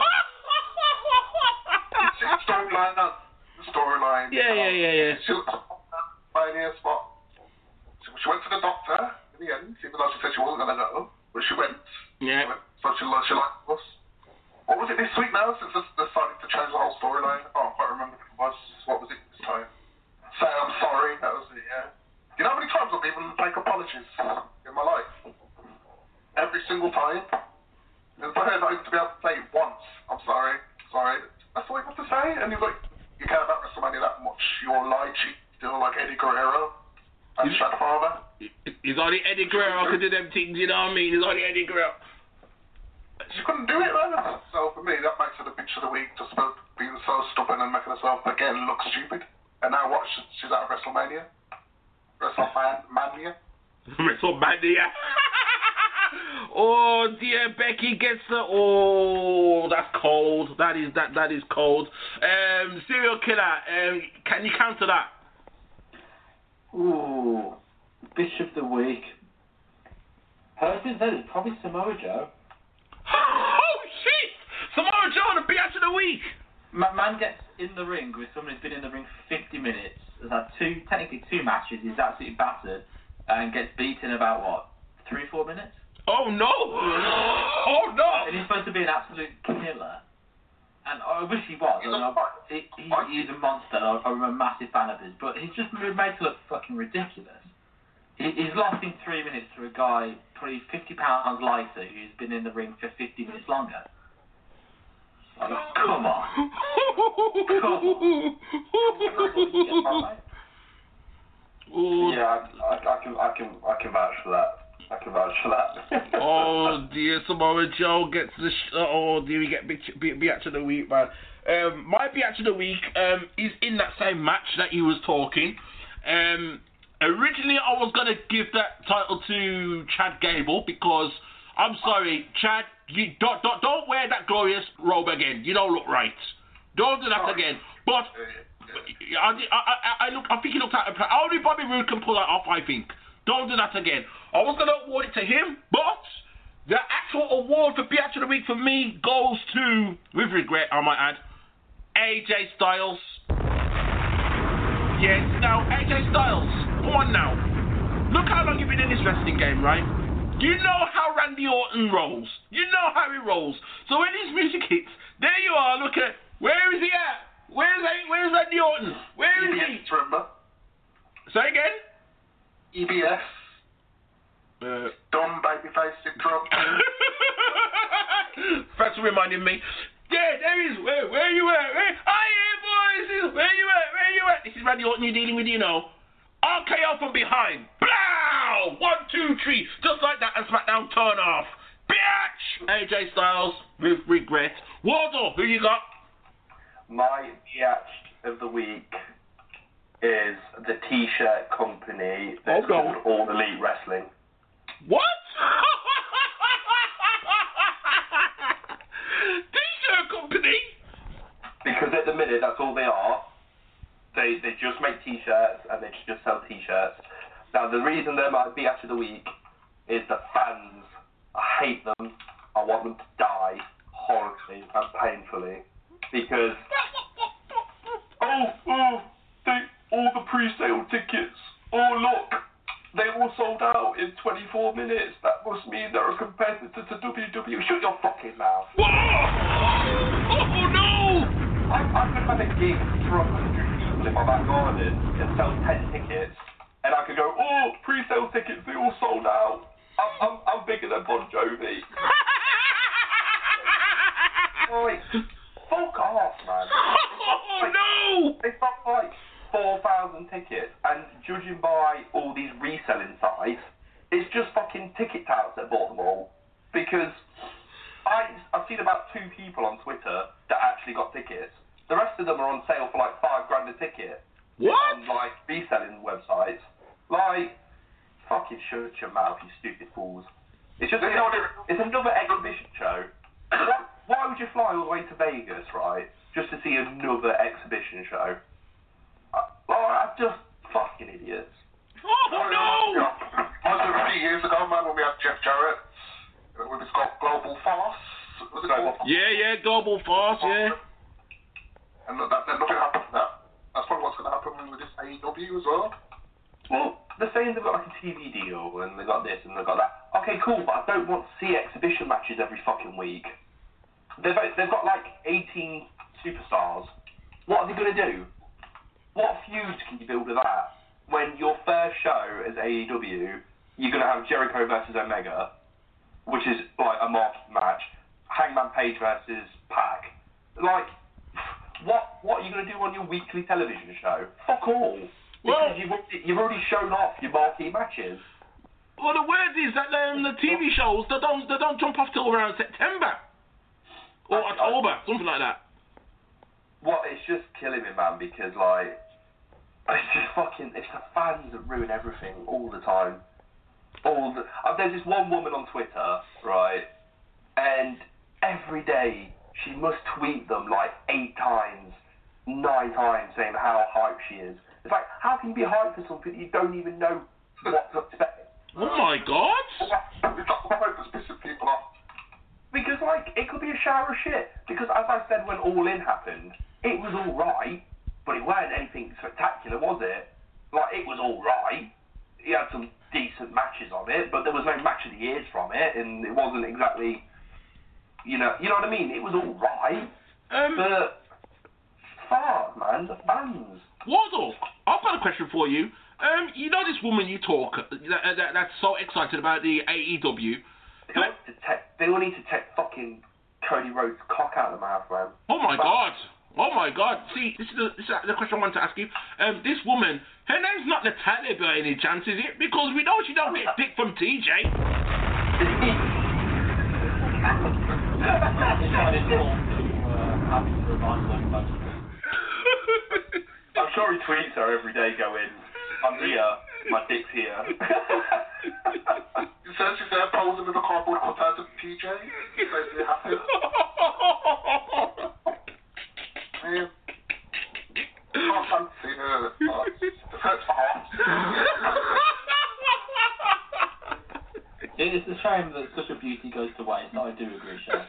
It's storyline, storyline. Yeah, yeah, yeah, yeah. She was pioneer spot. She, she went to the doctor in the end, even though she said she wasn't going to go. But she went. Yeah. She went, so she, she liked us. What was it this week now, since they're starting to change the whole storyline? Oh, I can't remember what it was. What was it this time? Say I'm sorry, that was it, yeah. You know how many times I've even like apologies in my life? Every single time. It's like not even to be able to say it once. I'm sorry, sorry. That's all you have to say. And he's like, you care about WrestleMania that much. You're lying cheap, still like Eddie Guerrero and Shad Father. He's only Eddie Guerrero could do them things, you know what I mean? He's only Eddie Guerrero. She couldn't do it, man. So for me, that makes her the bitch of the week, just about being so stubborn and making herself again look stupid. And now what? She's out of WrestleMania. WrestleMania. WrestleMania. Oh dear, Becky gets the. Oh, that's cold. That is that. That is cold. Um, serial killer. Um, can you counter that? Ooh, bitch of the week. Person said it's probably Samoa Joe. Oh shit! Samoa Joe, the bitch of the week. Man gets in the ring with someone who's been in the ring for fifty minutes, has had two, technically two matches, he's absolutely battered, and gets beaten in about, what, three, four minutes? Oh no! Oh no! And he's supposed to be an absolute killer. And I wish he was. I mean, he, he, he's a monster, I'm a massive fan of his, but he's just made to look fucking ridiculous. He, he's lost in three minutes to a guy probably fifty pounds lighter who's been in the ring for fifty minutes longer. Like, come on. Come on. Yeah, I, I, I can, I can, I can vouch for that. I can vouch for that. Oh dear, Samoa Joe gets the. Sh- oh dear, we get Biatch of the week, man. Um, my Biatch of the week um is in that same match that he was talking. Um, originally I was gonna give that title to Chad Gable because I'm sorry, Chad. You don't, don't don't wear that glorious robe again. You don't look right. Don't do that again. But I, I, I look. I think he looked at it. Only Bobby Roode can pull that off. I think. Don't do that again. I was gonna award it to him, but the actual award for Biatch of the week for me goes to, with regret, I might add, A J Styles. Yes. Now A J Styles. Come on now. Look how long you've been in this wrestling game, right? You know how Randy Orton rolls. You know how he rolls. So when his music hits, there you are. Look at where is he at? Where's Where's Randy Orton? Where is he? Remember? Say again. E B S. Uh, Dumb babyface syndrome. Thanks for reminding me. Yeah, there is. Where, where you at? Where? Hi, here, boys. Where you at? Where you at? This is Randy Orton you're dealing with, you know. R K O from behind. Blow! One, two, three. Just like that, and SmackDown turn off. Bitch! A J Styles with regret. Wardle, who you got? My biatch of the week is the T-shirt company that's oh, no. called All Elite Wrestling. What? T-shirt company? Because at the minute, that's all they are. They they just make T-shirts and they just sell T-shirts. Now, the reason they're my biatch of the week is the fans. I hate them. I want them to die horribly and painfully because oh oh they all the pre-sale tickets. Oh look, they all sold out in twenty-four minutes. That must mean they're a competitor to W W E. Shut your fucking mouth. Whoa! Oh no! I I could have a gig for a hundred people in my back garden and sell ten tickets, and I could go, oh, pre-sale tickets, they all sold out. I'm, I'm, I'm bigger than Bon Jovi. Boy, fuck off, man. Oh, like, no! They sold like four thousand tickets, and judging by all these reselling sites, it's just fucking ticket touts that bought them all. Because I, I've seen about two people on Twitter that actually got tickets. The rest of them are on sale for like five grand a ticket. What? On like reselling websites. Like, fucking shut your mouth, you stupid fools. It's just, it's, it's another exhibition show. Why, why would you fly all the way to Vegas, right, just to see another exhibition show? Uh, like, just fucking idiots. Oh, no! Was it a few years ago, man, when we had Jeff Jarrett with his Global Farce? Was it called? Yeah, yeah, Global Farce, yeah. And that, that, nothing happened from that. That's probably what's going to happen with this A E W as well. Well, they're saying they've got like a T V deal, and they've got this, and they've got that. Okay, cool, but I don't want to see exhibition matches every fucking week. They've, they've got like eighteen superstars. What are they going to do? What feuds can you build with that? When your first show as A E W, you're going to have Jericho versus Omega, which is like a marquee match. Hangman Page versus Pac. Like, what what are you going to do on your weekly television show? Fuck all. Because well, you've, you've already shown off your marquee matches. Well, the word is that um, the T V shows, they don't, they don't jump off till around September. Or I, October, I, something like that. Well, it's just killing me, man, because, like, it's just fucking, it's the fans that ruin everything all the time. All the, uh, there's this one woman on Twitter, right, and every day she must tweet them, like, eight times, nine times, saying how hyped she is. It's like, how can you be hyped for something you don't even know what to expect? Oh my god! It's like promoters pissing people off. Because, like, it could be a shower of shit. Because, as I said when All In happened, it was alright, but it weren't anything spectacular, was it? Like, it was alright. He had some decent matches on it, but there was no match of the years from it, and it wasn't exactly, you know, you know what I mean? It was alright, um, but fuck, man, the fans. Wardle, I've got a question for you. Um, you know this woman you talk that, that that's so excited about the A E W. They all, need to take, they all need to take fucking Cody Rhodes' cock out of the mouth, man. Oh my but, god! Oh my god! See, this is, the, this is the question I wanted to ask you. Um, this woman, her name's not Natalia by any chance, is it? Because we know she don't get dick from T J. I'm sure he tweets her every day going, I'm here, my dick's here. He says she's there posing with a cardboard cutout of T J. He says you're happy. Man. I fancy her. It hurts my heart. It's a shame that such a beauty goes to waste. I do agree, Shane.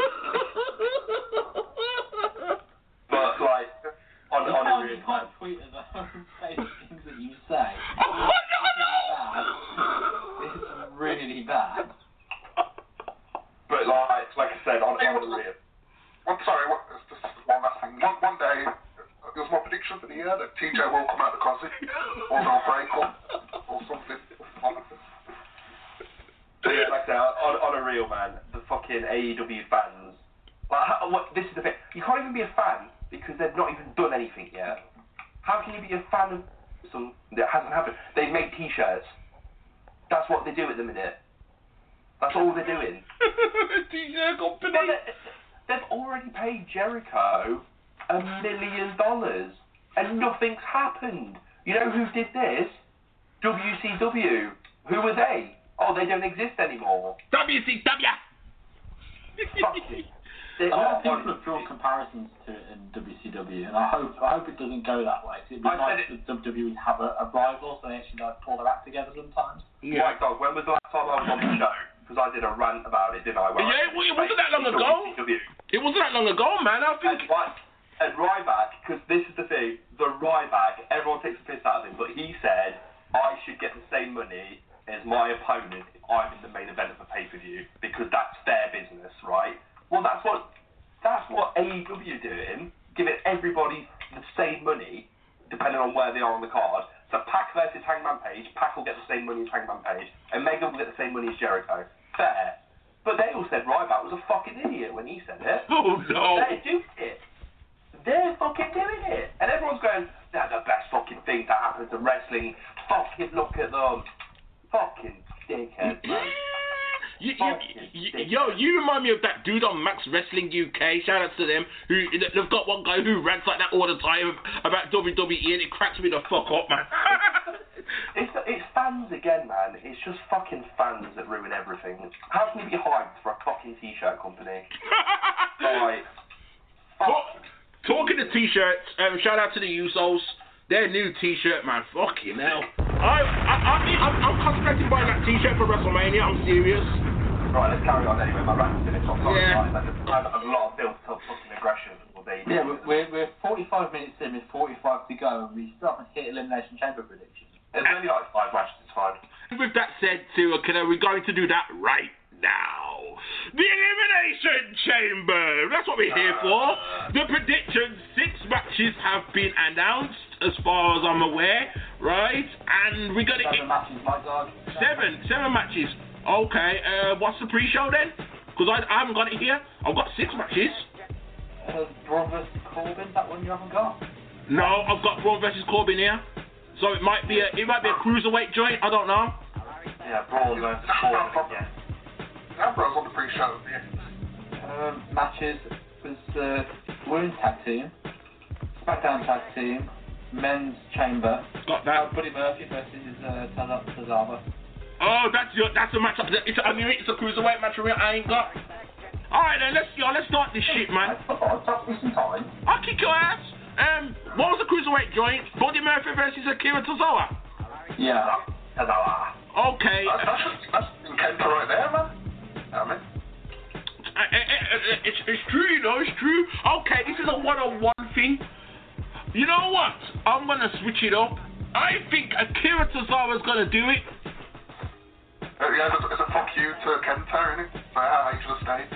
But, like, on, you on can't, a real you can't tweet at the face things that you say. Oh, no, no! It's really bad. But, like, like I said, on, on a real... One, sorry, one, just one last thing. One, one day, it was my prediction for the year that T J will come out of the closet, or they'll break up, or something. But yeah, like I said, on, on a real, man, the fucking A E W fans. Like, how, what, this is the thing. You can't even be a fan because they've not even done anything yet. How can you be a fan of something that hasn't happened? They make T-shirts. That's what they do at the minute. That's all they're doing. T-shirt company. Well, they, they've already paid Jericho a million dollars, and nothing's happened. You know who did this? W C W. Who were they? Oh, they don't exist anymore. W C W. Fuck it. A lot of people have drawn comparisons to it in W C W, and I hope I hope it doesn't go that way. 'Cause it'd be I nice said if W W E have a, a rival, so they actually like pull their act together sometimes. Yeah. White Dog, when was the last time I was on the show? Because I did a rant about it, didn't I? Well, yeah, well, it wasn't that long ago. W C W. It wasn't that long ago, man. I think. And, right, and Ryback, because this is the thing, the Ryback, everyone takes the piss out of him, but he said I should get the same money as my opponent if I'm in the main event of a pay-per-view, because that's their business, right? Well, that's what that's what A E W are doing, giving everybody the same money, depending on where they are on the card. So Pac versus Hangman Page, Pac will get the same money as Hangman Page, and Mega will get the same money as Jericho. Fair. But they all said Ryback was a fucking idiot when he said it. Oh, no. They're doing it. They're fucking doing it. And everyone's going, that's the best fucking thing to happen to wrestling. Fucking look at them. Fucking dickheads, man. You, you, you, yo, you remind me of that dude on Max Wrestling U K. Shout out to them. Who they've got one guy who rants like that all the time about W W E, and it cracks me the fuck up, man. it's it's fans again, man. It's just fucking fans that ruin everything. How can you be hyped for a fucking t-shirt company? Right. Fuck. Talking to t-shirts, um, shout out to the Usos. Their new t-shirt, man. Fucking hell. I, I, I mean, I'm, I'm concentrating buying that t-shirt for WrestleMania. I'm serious. Right, let's carry on anyway. My rant's finished. I'm sorry, Yeah. guys. I have a lot of built-up fucking aggression. Will be. Yeah, we're, we're, we're forty-five minutes in with forty-five to go, and we still haven't hit Elimination Chamber predictions. There's only like five matches, it's fine. With that said, Cyril Killer, we're going to do that right now. The Elimination Chamber. That's what we're here for. The predictions, six matches have been announced, as far as I'm aware, right? And we're going to Seven matches, my dog. Seven, seven matches. Okay, uh, what's the pre-show then? Because I, I haven't got it here. I've got six matches. Uh, Braun versus Corbin, that one you haven't got? No, I've got Braun versus Corbin here. So it might be a, it might be a cruiserweight joint. I don't know. Yeah, Braun versus Corbin. Yeah. Ambro's on the pre-show. Yeah. Um, matches was the Women's Tag Team, SmackDown Tag Team, Men's Chamber. Got that. Uh, Buddy Murphy versus uh, Tozawa. Oh, that's your, that's a match. It's a, I mean, it's a cruiserweight match I ain't got. All right then, let's yo, let's start this shit, man. I'll kick your ass. Um, what was the cruiserweight joint? Buddy Murphy versus Akira Tozawa. Yeah. Tozawa. Okay. That's, that's, that's Kenta right there, man. I mean. Uh, uh, uh, it's, it's true, you know, it's true. Okay, this is a one-on-one thing. You know what? I'm gonna switch it up. I think Akira Tozawa's gonna do it. Uh, yeah, it's a, it's a fuck you to Kenta, isn't it? So how you should have stayed.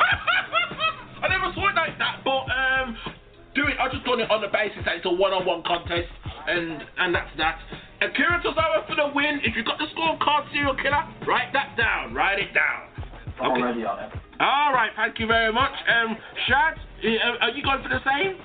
I never saw it like that, but um, do it. I just done it on the basis that it's a one-on-one contest, and and that's that. Akira Tozawa for the win. If you got the scorecard, Serial Killer, write that down. Write it down. I'm okay. Already on it. All right, thank you very much. Um, Shad, are you going for the same?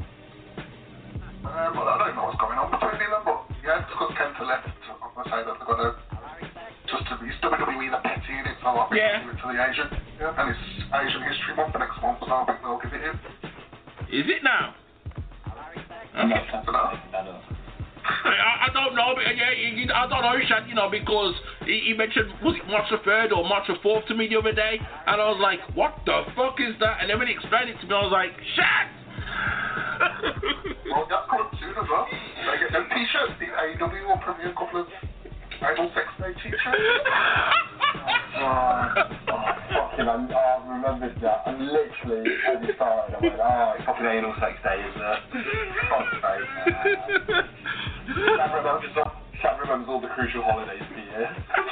Um, well, I don't know what's going on between them, but yeah, it's because Kenta left. I'm gonna say that they've got to just to be W W E the petty in it, so I think yeah. they'll give it to the Asian. Yeah, and it's Asian History Month next month, so I think they'll give it him. Is it now? I'm not I don't know. I, I don't know, but yeah, you, I don't know, Shad, you know, because he, he mentioned, was it March the third or March the fourth to me the other day, and I was like, what the fuck is that? And then when he explained it to me, I was like, Shad! Well, that's coming soon as well. They get them t-shirts, the A E W will premiere a couple of Idol Sex Day t-shirts. oh, oh, fucking, I, I remembered that. I literally, as he started, I went, oh, It's fucking Anal Sex Day, isn't it? God's sake. Shad remembers, Shad remembers all the crucial holidays of the year.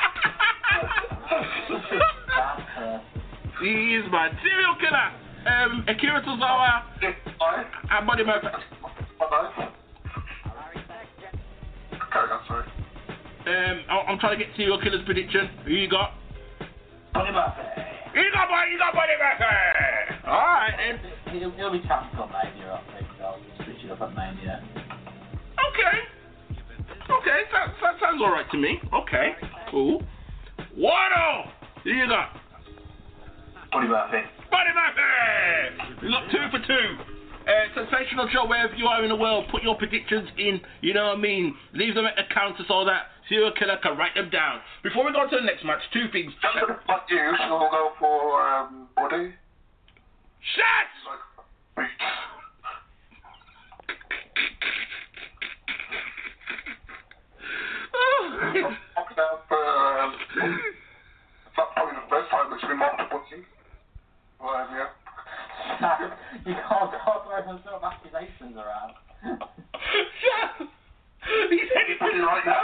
He is my serial killer. Um, Akira Tozawa and Buddy Murphy. Carry on, sorry. Um, I'm trying to get serial killer's prediction. Who you got? Buddy Murphy. You got Buddy, you got Buddy Murphy. All right, then. He'll, he'll be champion on Mania, I think. I'll switch it up at Mania. Okay. Okay, that, that sounds all right to me. Okay, cool. Wado, who you got? Buddy Murphy. Buddy Murphy. You got two for two. Uh, sensational show wherever you are in the world. Put your predictions in. You know what I mean. Leave them at the counter so that Serial Killer can write them down. Before we go to the next match, two things. But you, so we'll go for um, Buddy. Shots! Fuck that, um, that's probably the best time it's been marked to Buddy. Well, yeah. You can't go throw some sort of accusations around. He's heading for right now.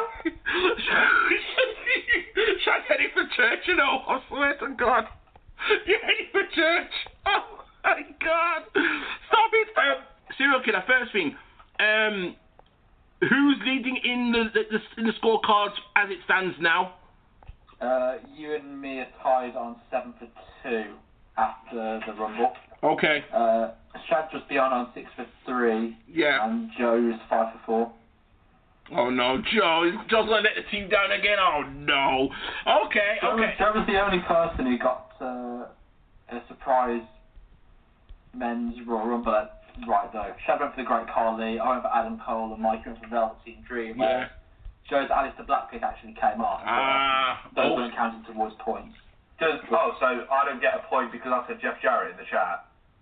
Shaq's heading for church, you know. I swear to God. You're heading for church. Oh my God. Stop it. Um, Serial Killer. First thing. Um, who's leading in the, the, the in the scorecards as it stands now? Uh, you and me are tied on seven for two after the Rumble. Okay. Uh, Shad just beyond on six for three. Yeah. And Joe's five for four. Oh no, Joe! Joe's gonna let the team down again. Oh no. Okay, Joe, okay. Joe was the only person who got uh, a surprise men's Royal Rumble. Right though, Shad went for the Great Khali. I went for Adam Cole, and Mike went for Velveteen Dream. Yeah. Joe's Alistair Black pick actually came off. Ah. Those Oh. weren't counted towards points. Does, oh, so I don't get a point because I said Jeff Jarrett in the chat.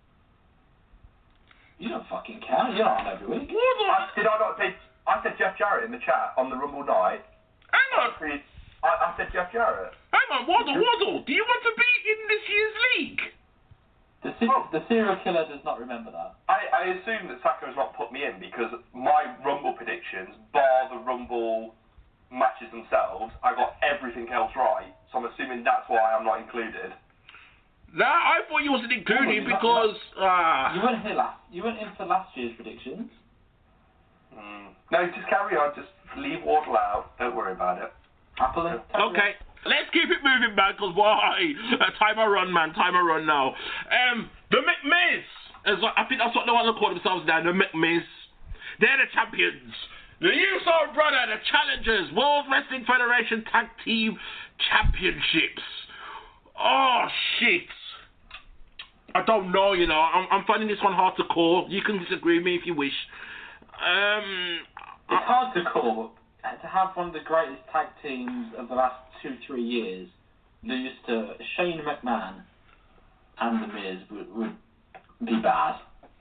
You don't fucking count. You're not on every week. I, did I not say? I said Jeff Jarrett in the chat on the Rumble night. Hang on. I, I said Jeff Jarrett. Hang on, Waddle, Waddle. Do you want to be in this year's league? The, se- the serial killer does not remember that. I, I assume that Sacco has not put me in because my Rumble predictions, bar the Rumble matches themselves, I got everything else right. So I'm assuming that's why I'm not included. Nah, I thought you wasn't included Oh, because uh, You weren't here last. You weren't in for last year's predictions. Mm. No, just carry on. Just leave Wardle out. Don't worry about it. Happily. Okay, let's keep it moving, man, because why? Uh, time I run, man, time I run now. Um, the McMiz, as I think that's what they want to call themselves now, the McMiz. They're the champions. The Uso Brother, the challengers, World Wrestling Federation Tag Team Championships. Oh, shit. I don't know, you know, I'm, I'm finding this one hard to call. You can disagree with me if you wish. Um, It's hard to call. To have one of the greatest tag teams of the last two, three years lose to Shane McMahon and The Miz would, would be bad.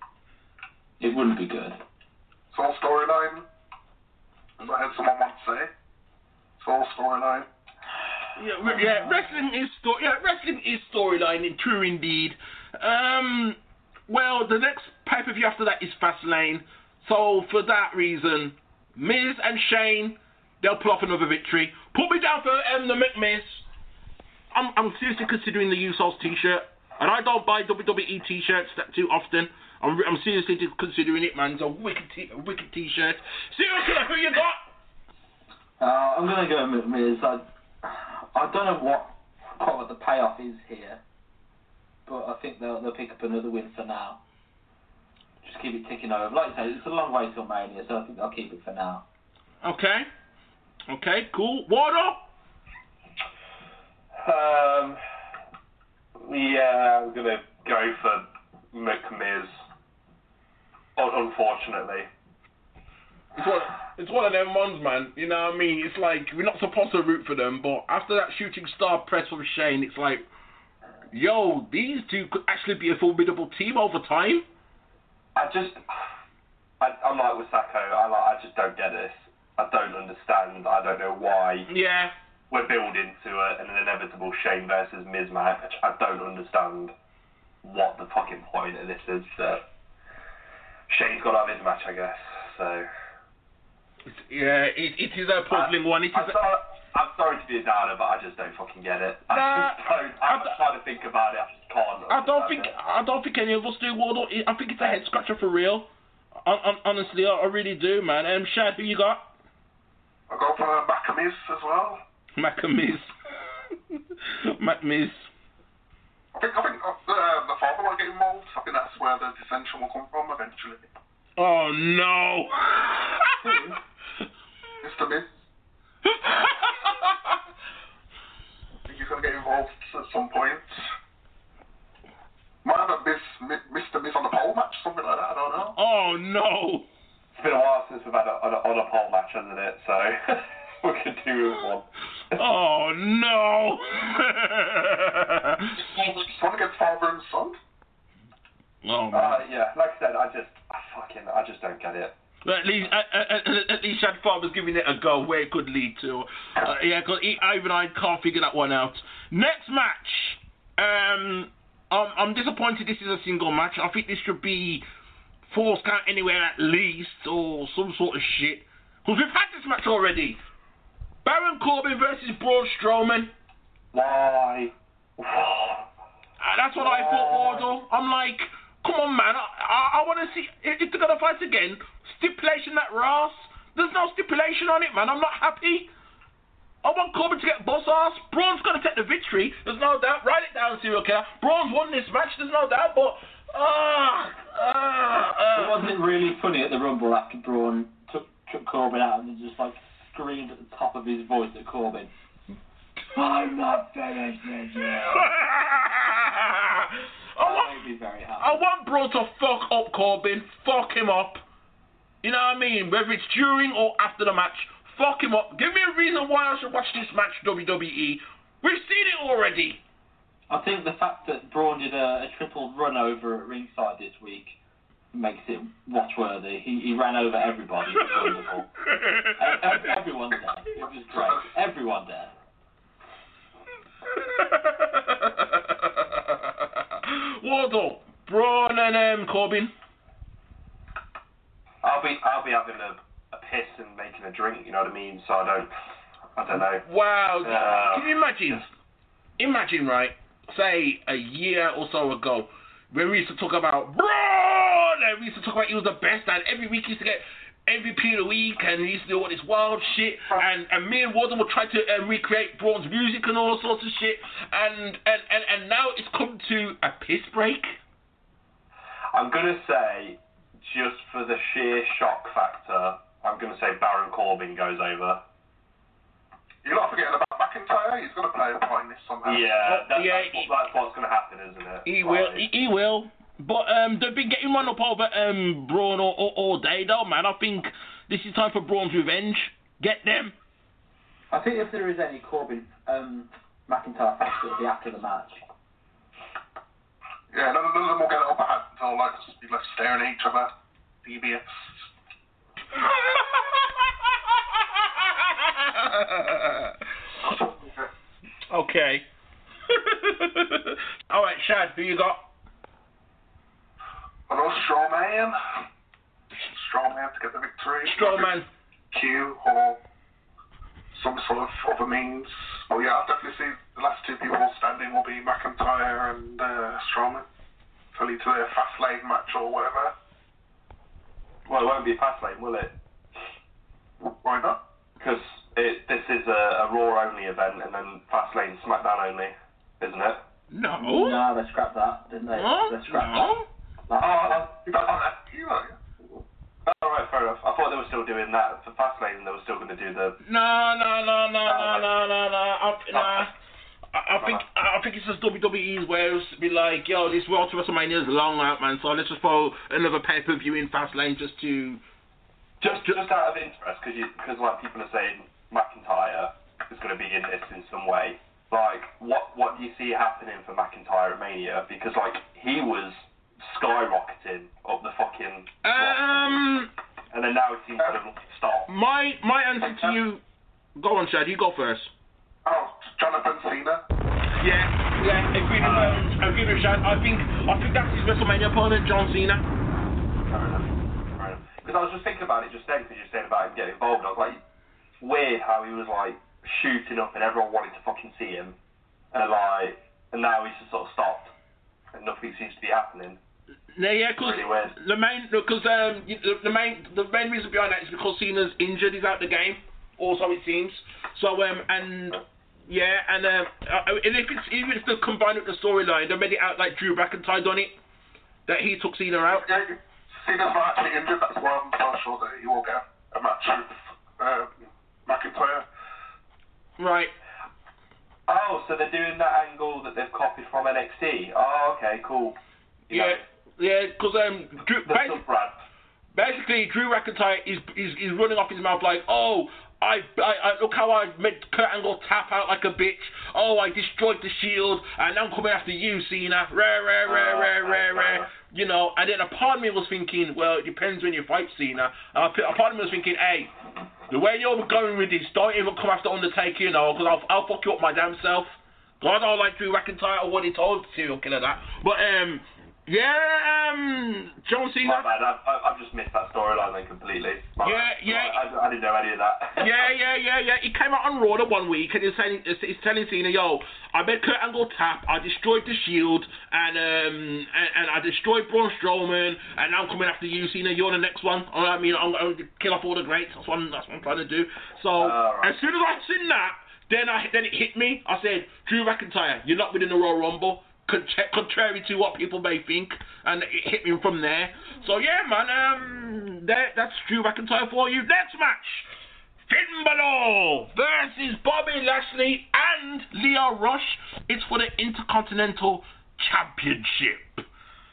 It wouldn't be good. It's all storyline. As I heard someone once say. It's all storyline. Yeah, re- yeah, wrestling is sto- yeah, wrestling is storyline, in- true indeed. Um, well, the next pay-per-view after that is Fastlane, so for that reason, Miz and Shane, they'll pull off another victory. Put me down for um, the McMiz. I'm, I'm seriously considering the Usos t-shirt, and I don't buy W W E t-shirts that too often. I'm, I'm seriously considering it, man. It's a wicked, t- a wicked t-shirt. Seriously, who you got? Uh, I'm gonna go with Miz. I, I don't know what quite what the payoff is here, but I think they'll they'll pick up another win for now. Just keep it ticking over. Like I say, it's a long way till Mania, so I think I'll keep it for now. Okay. Okay, cool. Water? Um, yeah, I'm gonna go for McMiz. Un- unfortunately. It's one, it's one of them ones, man. You know what I mean? It's like, we're not supposed to root for them, but after that shooting star press from Shane, it's like, yo, these two could actually be a formidable team over time. I just, I, I'm like with Sacco. I like, I just don't get this. I don't understand. I don't know why. Yeah. We're building to a, an inevitable Shane versus Miz match. I don't understand what the fucking point of this is. Uh, Shane's got to have his match, I guess. So. It's, yeah, it, it is a puzzling I, one. It is I'm, a, sorry, I'm sorry to be a downer, but I just don't fucking get it. I Nah, just don't. I'm I, trying to think about it. I just can't. I don't think it. I don't think any of us do, Wardle. I think it's a head scratcher for real. I, I, honestly, I, I really do, man. Um, Shad, who you got? I go for McMiz as well. McMiz. McMiz. think I think uh, the father will get involved. I think that's where the dissension will come from eventually. Oh no! Mister Miz. I think he's gonna get involved at some point. Might have a Miss, Mister Miz on the pole match, something like that. I don't know. Oh no! It's been a while since we've had a, on, a, on a pole match, hasn't it? So we could do with one. Oh no! Son against father and son? Oh man. Uh, yeah, like I said, I just, I fucking, I just don't get it. But at least, at, at, at least Shad Farmer's giving it a go where it could lead to. Uh, yeah, because even I can't figure that one out. Next match. Um, I'm, I'm disappointed this is a single match. I think this should be Force Count Anywhere at least, or some sort of shit. Because we've had this match already. Baron Corbin versus Braun Strowman. Why? Uh, that's what I thought, Wardle. I'm like, come on, man. I, I, I want to see if they're going to fight again. Stipulation at Ross. There's no stipulation on it, man. I'm not happy. I want Corbin to get boss ass. Braun's going to take the victory. There's no doubt. Write it down, serial killer. Braun's won this match. There's no doubt, but ah, ah, ah. It wasn't really funny at the Rumble after Braun took, took Corbin out and just like screamed at the top of his voice at Corbin. I'm not finished with you. I want, made me very happy. I want Braun to fuck up Corbin. Fuck him up. You know what I mean? Whether it's during or after the match, fuck him up. Give me a reason why I should watch this match, W W E. We've seen it already. I think the fact that Braun did a, a triple run over at ringside this week makes it watch-worthy. He, he ran over everybody. It was wonderful. e- everyone there. It was great. Everyone there. Wardle, Braun and um, Corbin. I'll be, I'll be having a, a piss and making a drink. You know what I mean? So I don't, I don't know. Wow. Uh, Can you imagine? Imagine, right? Say a year or so ago, when we used to talk about Braun, and we used to talk about he was the best, and every week he used to get M V P of the week, and he used to do all this wild shit, and, and me and Warden would try to uh, recreate Braun's music and all sorts of shit, and, and, and, and now it's come to a piss break. I'm gonna say, just for the sheer shock factor, I'm gonna say Baron Corbin goes over. You're not forgetting about McIntyre. He's gonna play a part in this somehow. Yeah, that, yeah, that's, what, that's what's gonna happen, isn't it? He Like, will, he, he will. But um, they've been getting run up over um, Braun all, all, all day, though, man. I think this is time for Braun's revenge. Get them. I think if there is any Corbin um, McIntyre factor, it'll be after the match. Yeah, none of them will get up at until like just be left staring at each other. Devious. Okay. All right, Shad, who you got? I know Strowman. Strowman to get the victory. Strowman. Q or some sort of other means. Oh yeah, I'll definitely see the last two people standing will be McIntyre and uh, Strowman. To lead to their fast lane match or whatever. Well, it won't be Fastlane, will it? Why not? Because it, this is a, a Raw only event, and then Fastlane SmackDown only, isn't it? No. No, they scrapped that, didn't they? Huh? They scrapped No. that. Oh, You got on that. You know, yeah. alright, fair enough. I thought they were still doing that for Fastlane, and they were still going to do the... No, no, no, no, no, no, no, no. I, nah. I, I think I think it's just W W E's way of be like, yo, this Road to WrestleMania is long out, man. So let's just throw another pay-per-view in Fastlane just to... Just, just out of interest, because because like people are saying McIntyre is going to be in this in some way. Like, what what do you see happening for McIntyre at Mania? Because like he was skyrocketing up the fucking. Um. And then now it seems to stop. My my answer to you. Go on, Shad. You go first. Oh, Jonathan Cena. Yeah, yeah. Agree with um, agree with Shad. I think I think that's his WrestleMania opponent, John Cena. Fair enough. Fair enough. Because I was just thinking about it just then, because you said about him getting involved. I was like, weird how he was like shooting up and everyone wanted to fucking see him, and like, and now he's just sort of stopped, and nothing seems to be happening. Yeah, yeah, because really weird. the main, because um, the, the main, the main reason behind that is because Cena's injured. He's out the game. Also, it seems. So um, and Yeah, and um, uh, and if it's, even if they combine with the storyline, they made it out like Drew McIntyre done it, that he took Cena out. Yeah, Cena's not actually injured, that's why I'm so sure that he will get a match with uh, McIntyre. Right. Oh, so they're doing that angle that they've copied from N X T. Oh, okay, cool. You yeah, know, yeah, because um, Drew, the basi- sub-brand. basically Drew McIntyre is, is is running off his mouth like, oh, I, I, I look how I made Kurt Angle tap out like a bitch. Oh, I destroyed the Shield, and now I'm coming after you, Cena. Rare, rare, rare, rare, rare, rare. You know, and then a part of me was thinking, well, it depends when you fight Cena. And a part of me was thinking, hey, the way you're going with this, don't even come after Undertaker, you know, because I'll, I'll fuck you up my damn self. God, I don't like Drew McIntyre or what he told serial killer that. But, um, yeah, um, John Cena. My bad, I, I, I've just missed that storyline then completely. My Yeah, bad. yeah. I, I didn't know any of that. yeah, yeah, yeah, yeah. He came out on Raw the one week and he's saying, he's telling Cena, yo, I made Kurt Angle tap, I destroyed the Shield, and um, and, and I destroyed Braun Strowman, and now I'm coming after you, Cena. You're the next one. I mean, I'm going to kill off all the greats. That's what I'm, that's what I'm trying to do. So uh, right. as soon as I seen that, then I then it hit me. I said, Drew McIntyre, you're not within the Royal Rumble. Contrary to what people may think, and it hit me from there. So yeah, man, um, that, that's Drew McIntyre for you. Next match, Finn Balor versus Bobby Lashley and Lio Rush. It's for the Intercontinental Championship.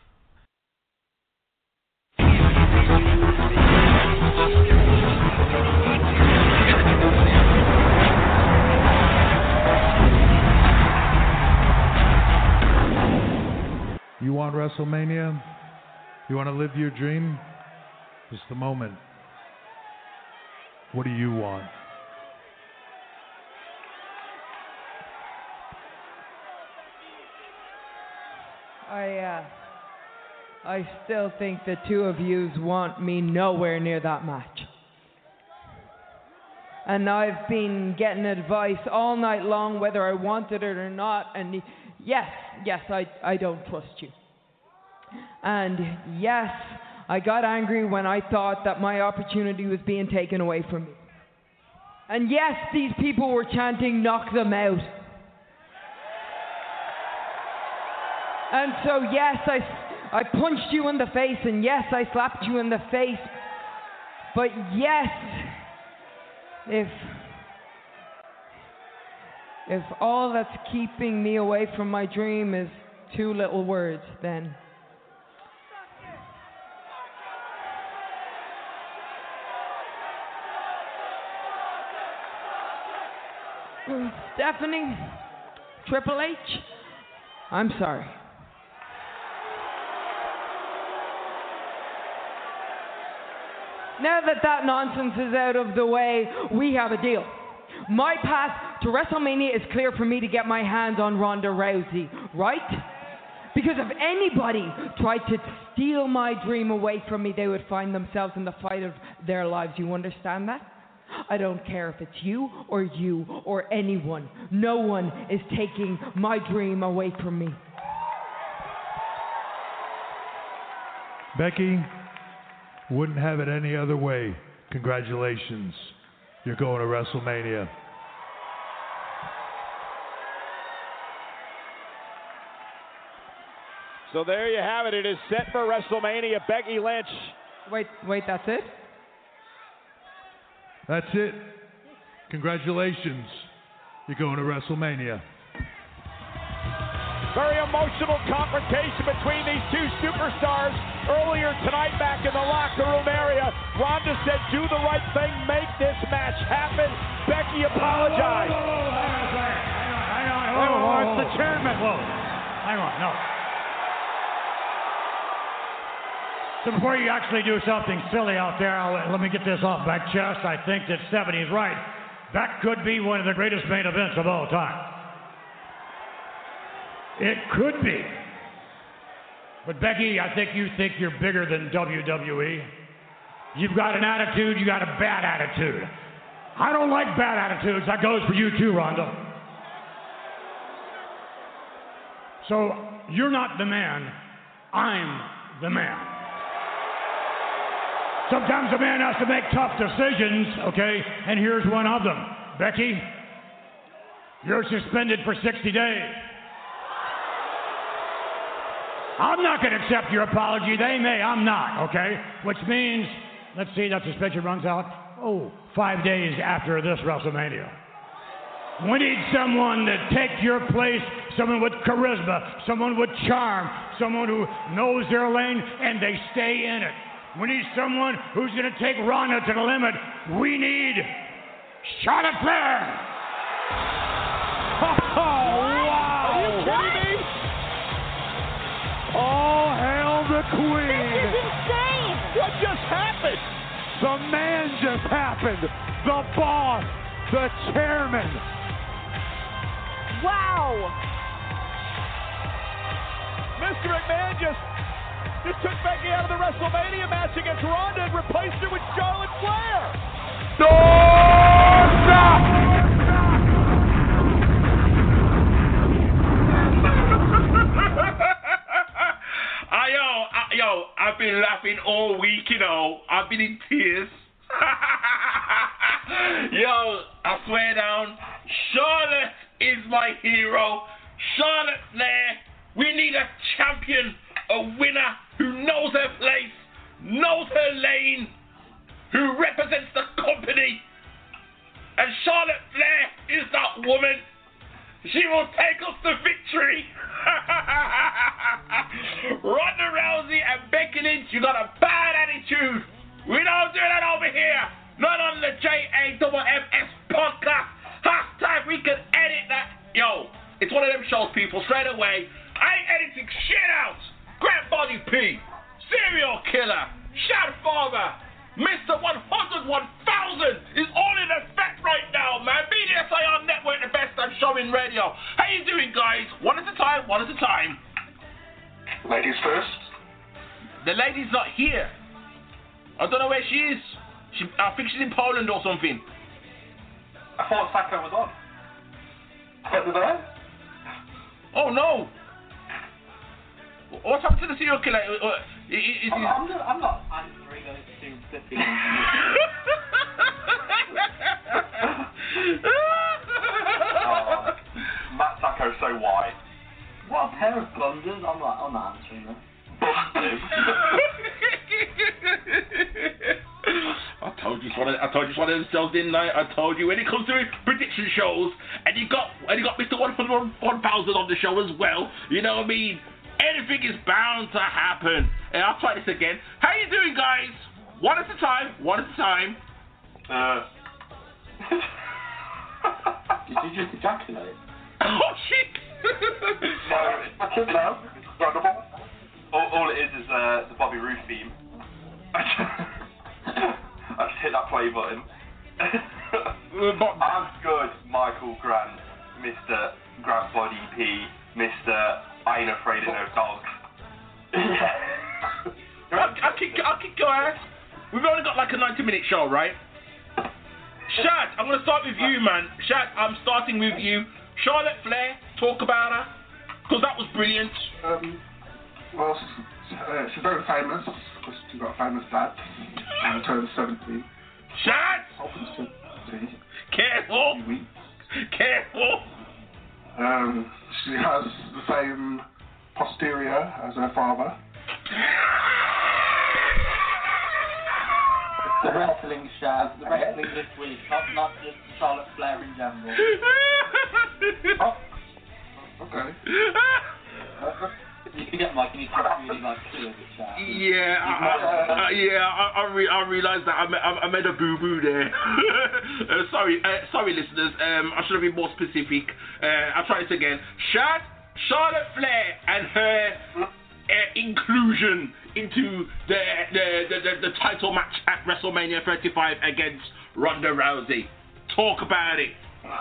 You want WrestleMania? You want to live your dream? Just the moment. What do you want? I, uh, I still think the two of yous want me nowhere near that match. And I've been getting advice all night long whether I wanted it or not, and yes, yes, I, I don't trust you. And yes, I got angry when I thought that my opportunity was being taken away from me. And yes, these people were chanting, knock them out. And so yes, I, I punched you in the face, and yes, I slapped you in the face. But yes, if, if all that's keeping me away from my dream is two little words, then Stephanie, Triple H, I'm sorry. Now that that nonsense is out of the way, we have a deal. My path to WrestleMania is clear for me to get my hands on Ronda Rousey, right? Because if anybody tried to steal my dream away from me, they would find themselves in the fight of their lives. You understand that? I don't care if it's you or you or anyone. No one is taking my dream away from me. Becky, wouldn't have it any other way. Congratulations. You're going to WrestleMania. So there you have it. It is set for WrestleMania. Becky Lynch. Wait, wait, that's it? That's it. Congratulations. You're going to WrestleMania. Very emotional confrontation between these two superstars earlier tonight back in the locker room area. Ronda said, do the right thing, make this match happen. Becky apologized. Whoa, whoa, whoa, hang on a second. Hang on, hang on. Whoa, whoa, whoa. It's the chairman. Whoa. Hang on, no. So before you actually do something silly out there, I'll, let me get this off my chest. I think that Stephanie's right. That could be one of the greatest main events of all time. It could be. But Becky, I think you think you're bigger than W W E. You've got an attitude, you got a bad attitude. I don't like bad attitudes. That goes for you too, Ronda. So you're not the man. I'm the man. Sometimes a man has to make tough decisions, okay? And here's one of them. Becky, You're suspended for sixty days. I'm not going to accept your apology. They may. I'm not, okay? Which means, let's see, that suspension runs out, oh, five days after this WrestleMania. We need someone to take your place, someone with charisma, someone with charm, someone who knows their lane and they stay in it. We need someone who's going to take Ronda to the limit. We need Charlotte Flair. Oh, wow. Are you kidding me? Oh, hail the Queen. This is insane. What just happened? The man just happened. The boss. The chairman. Wow. Mister McMahon just, just took Becky out of the WrestleMania match against Ronda and replaced her with Charlotte Flair. No! Stop! I, yo, I, yo, I've been laughing all week, you know. I've been in tears. Yo, I swear down, Charlotte is my hero. Charlotte Flair. We need a champion, a winner who knows her place, knows her lane, who represents the company. And Charlotte Flair is that woman. She will take us to victory. Ronda Rousey and Becky Lynch, you got a bad attitude. We don't do that over here. Not on the J A M M S podcast. Hashtag we can edit that. Yo, it's one of them shows, people, straight away. I ain't editing shit out. Grant Body P, Serial Killer, Shad Father, Mister one hundred one thousand is all in effect right now, man. B D S I R Network, the best I'm showing radio. How you doing, guys? One at a time, one at a time. Ladies first. The lady's not here. I don't know where she is. She, I think she's in Poland or something. I thought Sacco was on. Over there? Oh no! What's happened to the serial killer? Uh, is, is, I'm, I'm, not, I'm not answering those two flipping. Oh, Matt Sacco's so white. What a pair of blunders. I'm not, I'm not answering them. I told you it's one of, I told you it's one of those shows, didn't I? I told you when it comes to prediction shows, and you got and you got Mister one hundred one thousand on the show as well. You know what I mean? Anything is bound to happen. And I'll try this again. How you doing, guys? One at a time. One at a time. Uh. Did you just ejaculate? Oh shit! No, no, incredible. All, all it is is uh, the Bobby Roode theme. I just hit that play button. I'm good, Michael Grant, Mister Grant Body P, Mister I ain't afraid of no dogs. I'll, I'll keep, I'll keep going. We've only got like a ninety minute show, right? Shad, I'm going to start with you, man. Shad, I'm starting with you. Charlotte Flair, talk about her, because that was brilliant. Um, well, she's, uh, she's very famous, because she's got a famous dad. She turned seventy. Shad! seventy. Careful! Careful! Um, she has the same posterior as her father. The wrestling Shad, the wrestling this week, not, not just Charlotte Flair in general. Oh, okay. You can get Mike, you need to really like clear the Shad. Yeah, I, I, uh, yeah, I, I, re- I realised that I made, I made a boo-boo there. uh, sorry, uh, sorry, listeners. Um, I should have been more specific. Uh, I'll try this again. Shad, Charlotte Flair, and her uh, inclusion into the the, the the the title match at WrestleMania thirty-five against Ronda Rousey. Talk about it.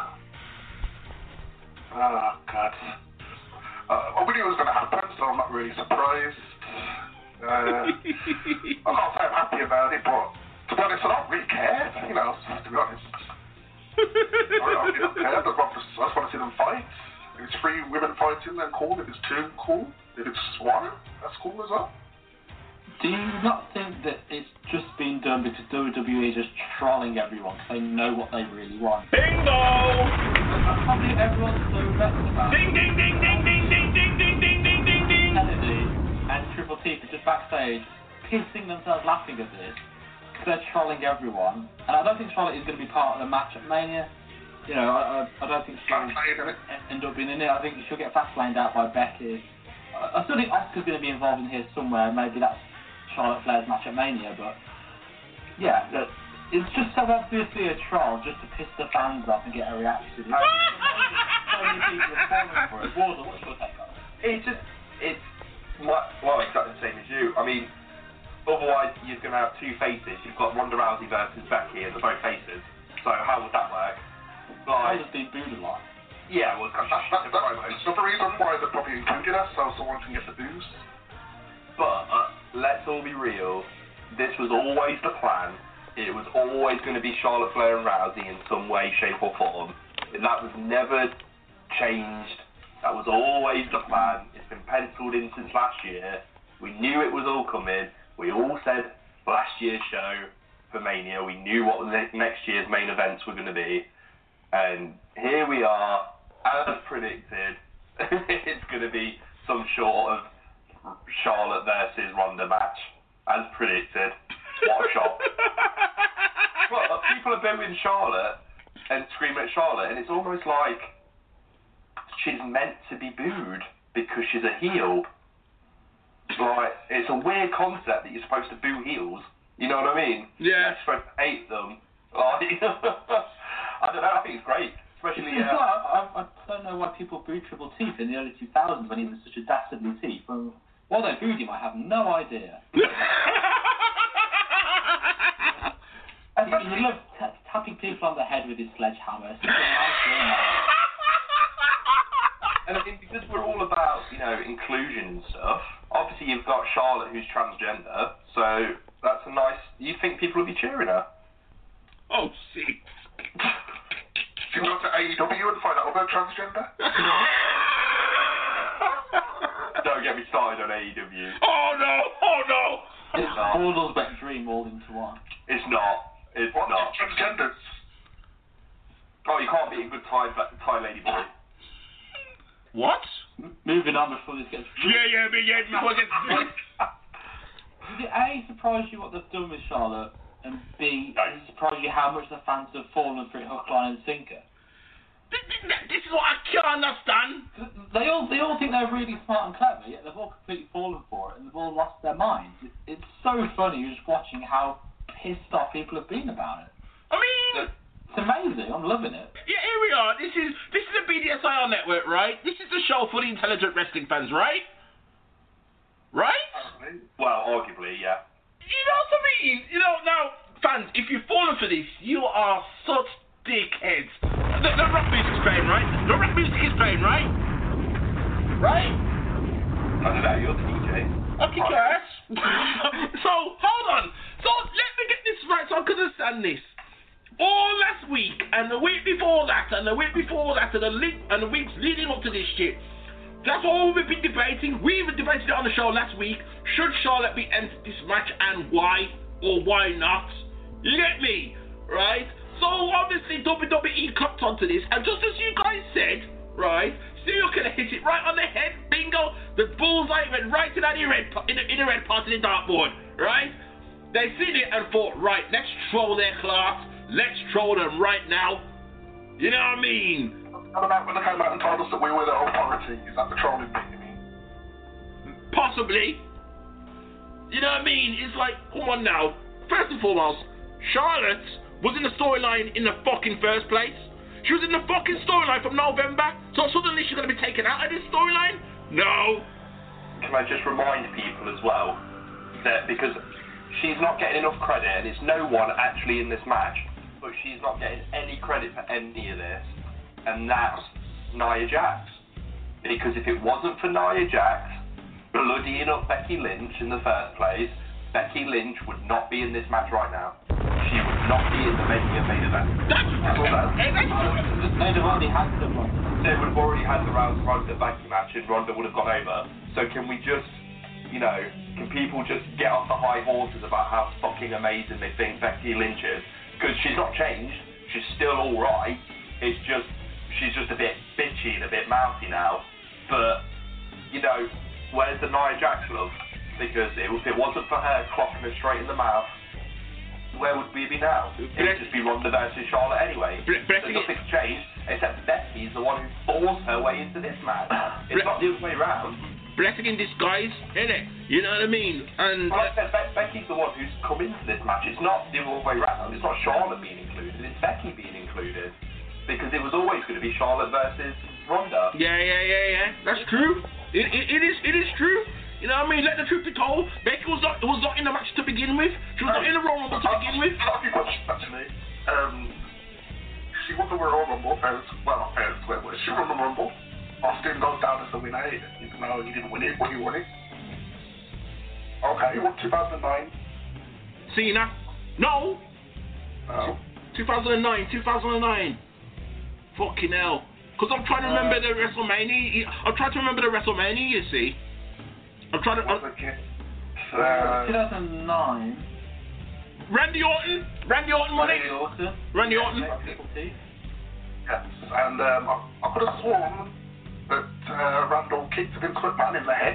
Oh, God. Uh, I knew it was going to happen, so I'm not really surprised. Uh, I can't say I'm happy about it, but to be honest, I don't really care. You know, to be honest. I don't really care. I just want to, I just want to see them fight. If it's three women fighting, then cool. If it's two, cool. If it's one, that's cool as well. Do you not think that it's just been done because W W E is just trolling everyone because they know what they really want? Bingo! probably everyone's so vexed about. Ding, ding, ding, ding, ding, ding, ding, ding, ding, ding, ding, ding. Kennedy and Triple T are just backstage, pissing themselves laughing at this, because they're trolling everyone. And I don't think Charlotte is going to be part of the match at Mania. You know, I, I, I don't think she'll end up being in it. I think she'll get fast-laned out by Becky. I, I still think Asuka's going to be involved in here somewhere. Maybe that's Charlotte Flair's match at Mania, but yeah, look, it's just so obviously a troll just to piss the fans off and get a reaction. So many people are falling for it. Warder, what's your take on it? It's just, it's, well, exactly the same as you. I mean, otherwise you're going to have two faces. You've got Ronda Rousey versus Becky, and they're both faces. So how would that work? Like, Ronda's been booed a lot. Yeah, well, that's, that's, that's, that's not the reason why they're probably included us, so someone can get the booze. But, uh, let's all be real, this was always the plan. It was always going to be Charlotte Flair and Rousey in some way, shape or form. That was never changed. That was always the plan. It's been penciled in since last year. We knew it was all coming. We all said last year's show for Mania, we knew what the next year's main events were going to be. And here we are, as predicted. It's going to be some sort of Charlotte versus Ronda match, as predicted. What a shock. Well, people are booing Charlotte and screaming at Charlotte, and it's almost like she's meant to be booed because she's a heel. Like, it's a weird concept that you're supposed to boo heels. You know what I mean? Yeah. You're supposed to hate them. Like, I don't know, I think it's great. Especially, It's uh, not, I, I don't know why people booed Triple T in the early two thousands when he was such a dastardly T. From why they booed him, I have no idea. I think he loved t- tapping people on the head with his sledgehammer. It's such a nice thing, man. And I think because we're all about, you know, inclusion and stuff, obviously you've got Charlotte who's transgender, so that's a nice, you think people will be cheering her? Oh, see. Can you go to A E W and find out about transgender? Don't get me started on A E W. Oh no, oh no! It's not. Bordel's wet dream all into one. It's not. It's What? not. Transgenders? Oh, you can't beat a good Thai, Thai lady boy. What? M- moving on before this gets... Yeah, yeah, but yeah, before it gets... Does it A, surprise you what they've done with Charlotte, and B, does it surprise you how much the fans have fallen for it hook, line and sinker? This is what I can't understand. They all they all think they're really smart and clever, yet they've all completely fallen for it, and they've all lost their minds. It, it's so funny just watching how pissed off people have been about it. I mean... It's amazing, I'm loving it. Yeah, here we are. This is this is the B D S I R network, right? This is the show for the intelligent wrestling fans, right? Right? Well, arguably, yeah. You know what I mean? You know, now, fans, if you've fallen for this, you are such dickheads. The, the rock music's playing, right? The rock music is playing, right? Right? I don't know, you're the D J. Okay, guys. So, hold on. So, let me get this right so I can understand this. All last week, and the week before that, and the week before that, and the, le- and the weeks leading up to this shit, that's all we've been debating. We even debated it on the show last week. Should Charlotte be entered this match, and why, or why not? You get me, right? So obviously W W E clocked onto this, and just as you guys said, right? So you're gonna hit it right on the head, bingo. The bullseye went right in the red, in the, in the red part of the dartboard, right? They seen it and thought, right, let's troll their class. Let's troll them right now. You know what I mean? What about when they came out and told us that we were the authority? Is that the trolling bit you mean? Possibly. You know what I mean? It's like, come on now. First and foremost, Charlotte was in the storyline in the fucking first place. She was in the fucking storyline from November. So suddenly she's going to be taken out of this storyline? No. Can I just remind people as well that because she's not getting enough credit, and it's no one actually in this match, but she's not getting any credit for any of this, and that's Nia Jax. Because if it wasn't for Nia Jax bloodying up Becky Lynch in the first place, Becky Lynch would not be in this match right now. She would not be in the Mania main event. That's They'd have already had the one. They would have already had the Rousey Ronda Becky match, and Ronda would have gone over. So can we just, you know, can people just get off the high horses about how fucking amazing they think Becky Lynch is? Because she's not changed. She's still all right. It's just she's just a bit bitchy and a bit mouthy now. But, you know, where's the Nia Jax love? Because it, if it wasn't for her clocking her straight in the mouth, where would we be now? It would just be Ronda versus Charlotte anyway. Bre- so nothing's changed, except Becky's the one who forced her way into this match. It's Bre- not the other way around. Blessing in disguise, innit? You know what I mean? And well, like I said, Be- Becky's the one who's come into this match. It's not the other way around. It's not Charlotte being included. It's Becky being included. Because it was always going to be Charlotte versus Ronda. Yeah, yeah, yeah, yeah. That's true. It, it, it is it is true. You know what I mean? Let the truth be told. Becky was not was not in the match to begin with. She was um, not in the Royal Rumble to begin with. I'll be honest, actually. Um, she won the Royal Rumble. Fair, well, not fair, swear word. She won the Rumble. Austin goes down as the winner, even though he didn't win it, but he won it. Okay, he won two thousand nine. Cena? No. No. two thousand nine. two thousand nine. Fucking hell. Because I'm trying to remember uh, the WrestleMania. I'm trying to remember the WrestleMania, you see. I'm trying to... I'm, uh, two thousand nine. Randy Orton? Randy Orton won it? Randy Orton. Randy Orton. Yes, and um, I, I could have sworn that uh, Randall kicked Vince McMahon in the head.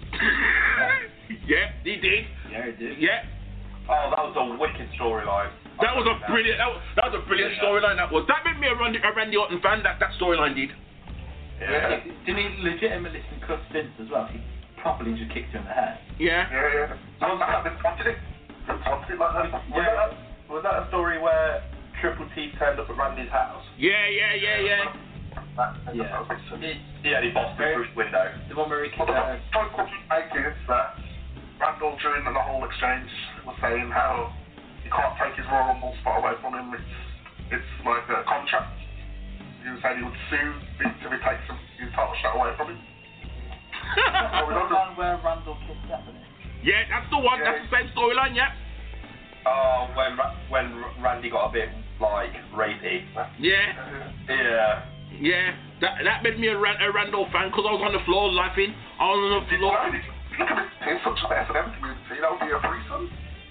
Yeah, he did. Yeah, he did. Yeah. Oh, that was a wicked storyline. That was a brilliant. That was, that was a brilliant yeah, storyline. That was. That made me a Randy, a Randy Orton fan. That that storyline did. Yeah. Didn't he legitimately cuss Vince as well? He properly just kicked him in the head. Yeah. Yeah, yeah. That was that. Vince wanted it. Vince wanted it like that. Was, yeah. that, was that a story where Triple T turned up at Randy's house? Yeah, yeah, yeah, yeah. Yeah. It, yeah, he bossed him through his window. The one where he kicked. Well, the point what he's making is that Randall during the whole exchange was saying how he can't take his Royal Rumble spot away from him. It's it's like a contract. He was saying he would sue Vince if he takes him, his title shot away from him. That's the one where Randall kicked Stephanie. Yeah, that's the one. Yeah. That's the same storyline. Yeah. Oh, when when Randy got a bit like rapey. Yeah. Yeah. Yeah. That that made me a, Rand- a Randall fan because I was on the floor laughing. I was on the floor. Look at this. He's such a S and M community. That would be a threesome.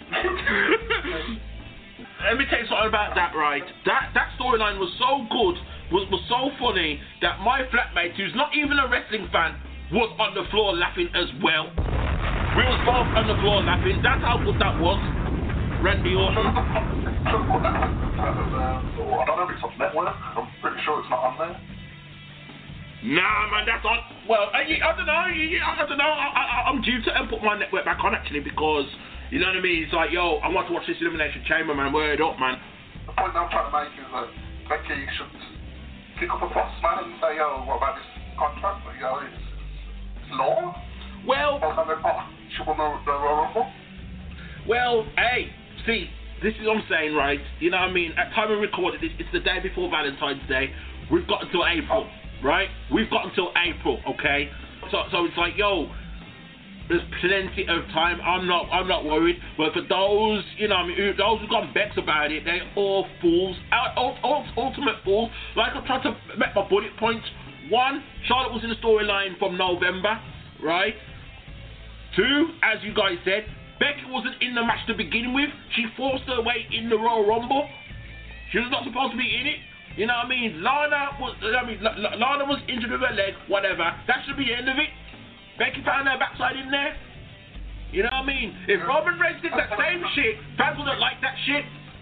Let me tell you something about that, right? That that storyline was so good, was was so funny that my flatmate, who's not even a wrestling fan, was on the floor laughing as well. We was both on the floor laughing. That's how good that was. Randy Orton. I don't know if it's on network. I'm pretty sure it's not on there. Nah, man, that's on. Well, I, I don't know. I don't know. I, I, I'm due to put my network back on actually because you know what I mean. It's like, yo, I want to watch this Elimination Chamber, man. Word up, man. The point I'm trying to make is that Becky should pick up a boss man and say, yo, what about this contract? You know, it's, it's law. Well, she won the, the Royal Rumble. Well, hey, see, this is what I'm saying, right? You know what I mean? At time we recorded this, it's the day before Valentine's Day. We've got until April. Right? We've got until April, okay? So so it's like, yo, there's plenty of time. I'm not I'm not worried. But for those, you know, I mean, those who've got vexed about it, they're all fools. All, all, ultimate fools. Like I'm trying to make my bullet points. One, Charlotte was in the storyline from November, right? Two, as you guys said, Becky wasn't in the match to begin with. She forced her way in the Royal Rumble. She was not supposed to be in it. You know what I mean? Lana was, I mean, L- L- Lana was injured with her leg, whatever. That should be the end of it. Becky found her backside in there. You know what I mean? If Roman Reigns did that same shit, fans wouldn't like that shit.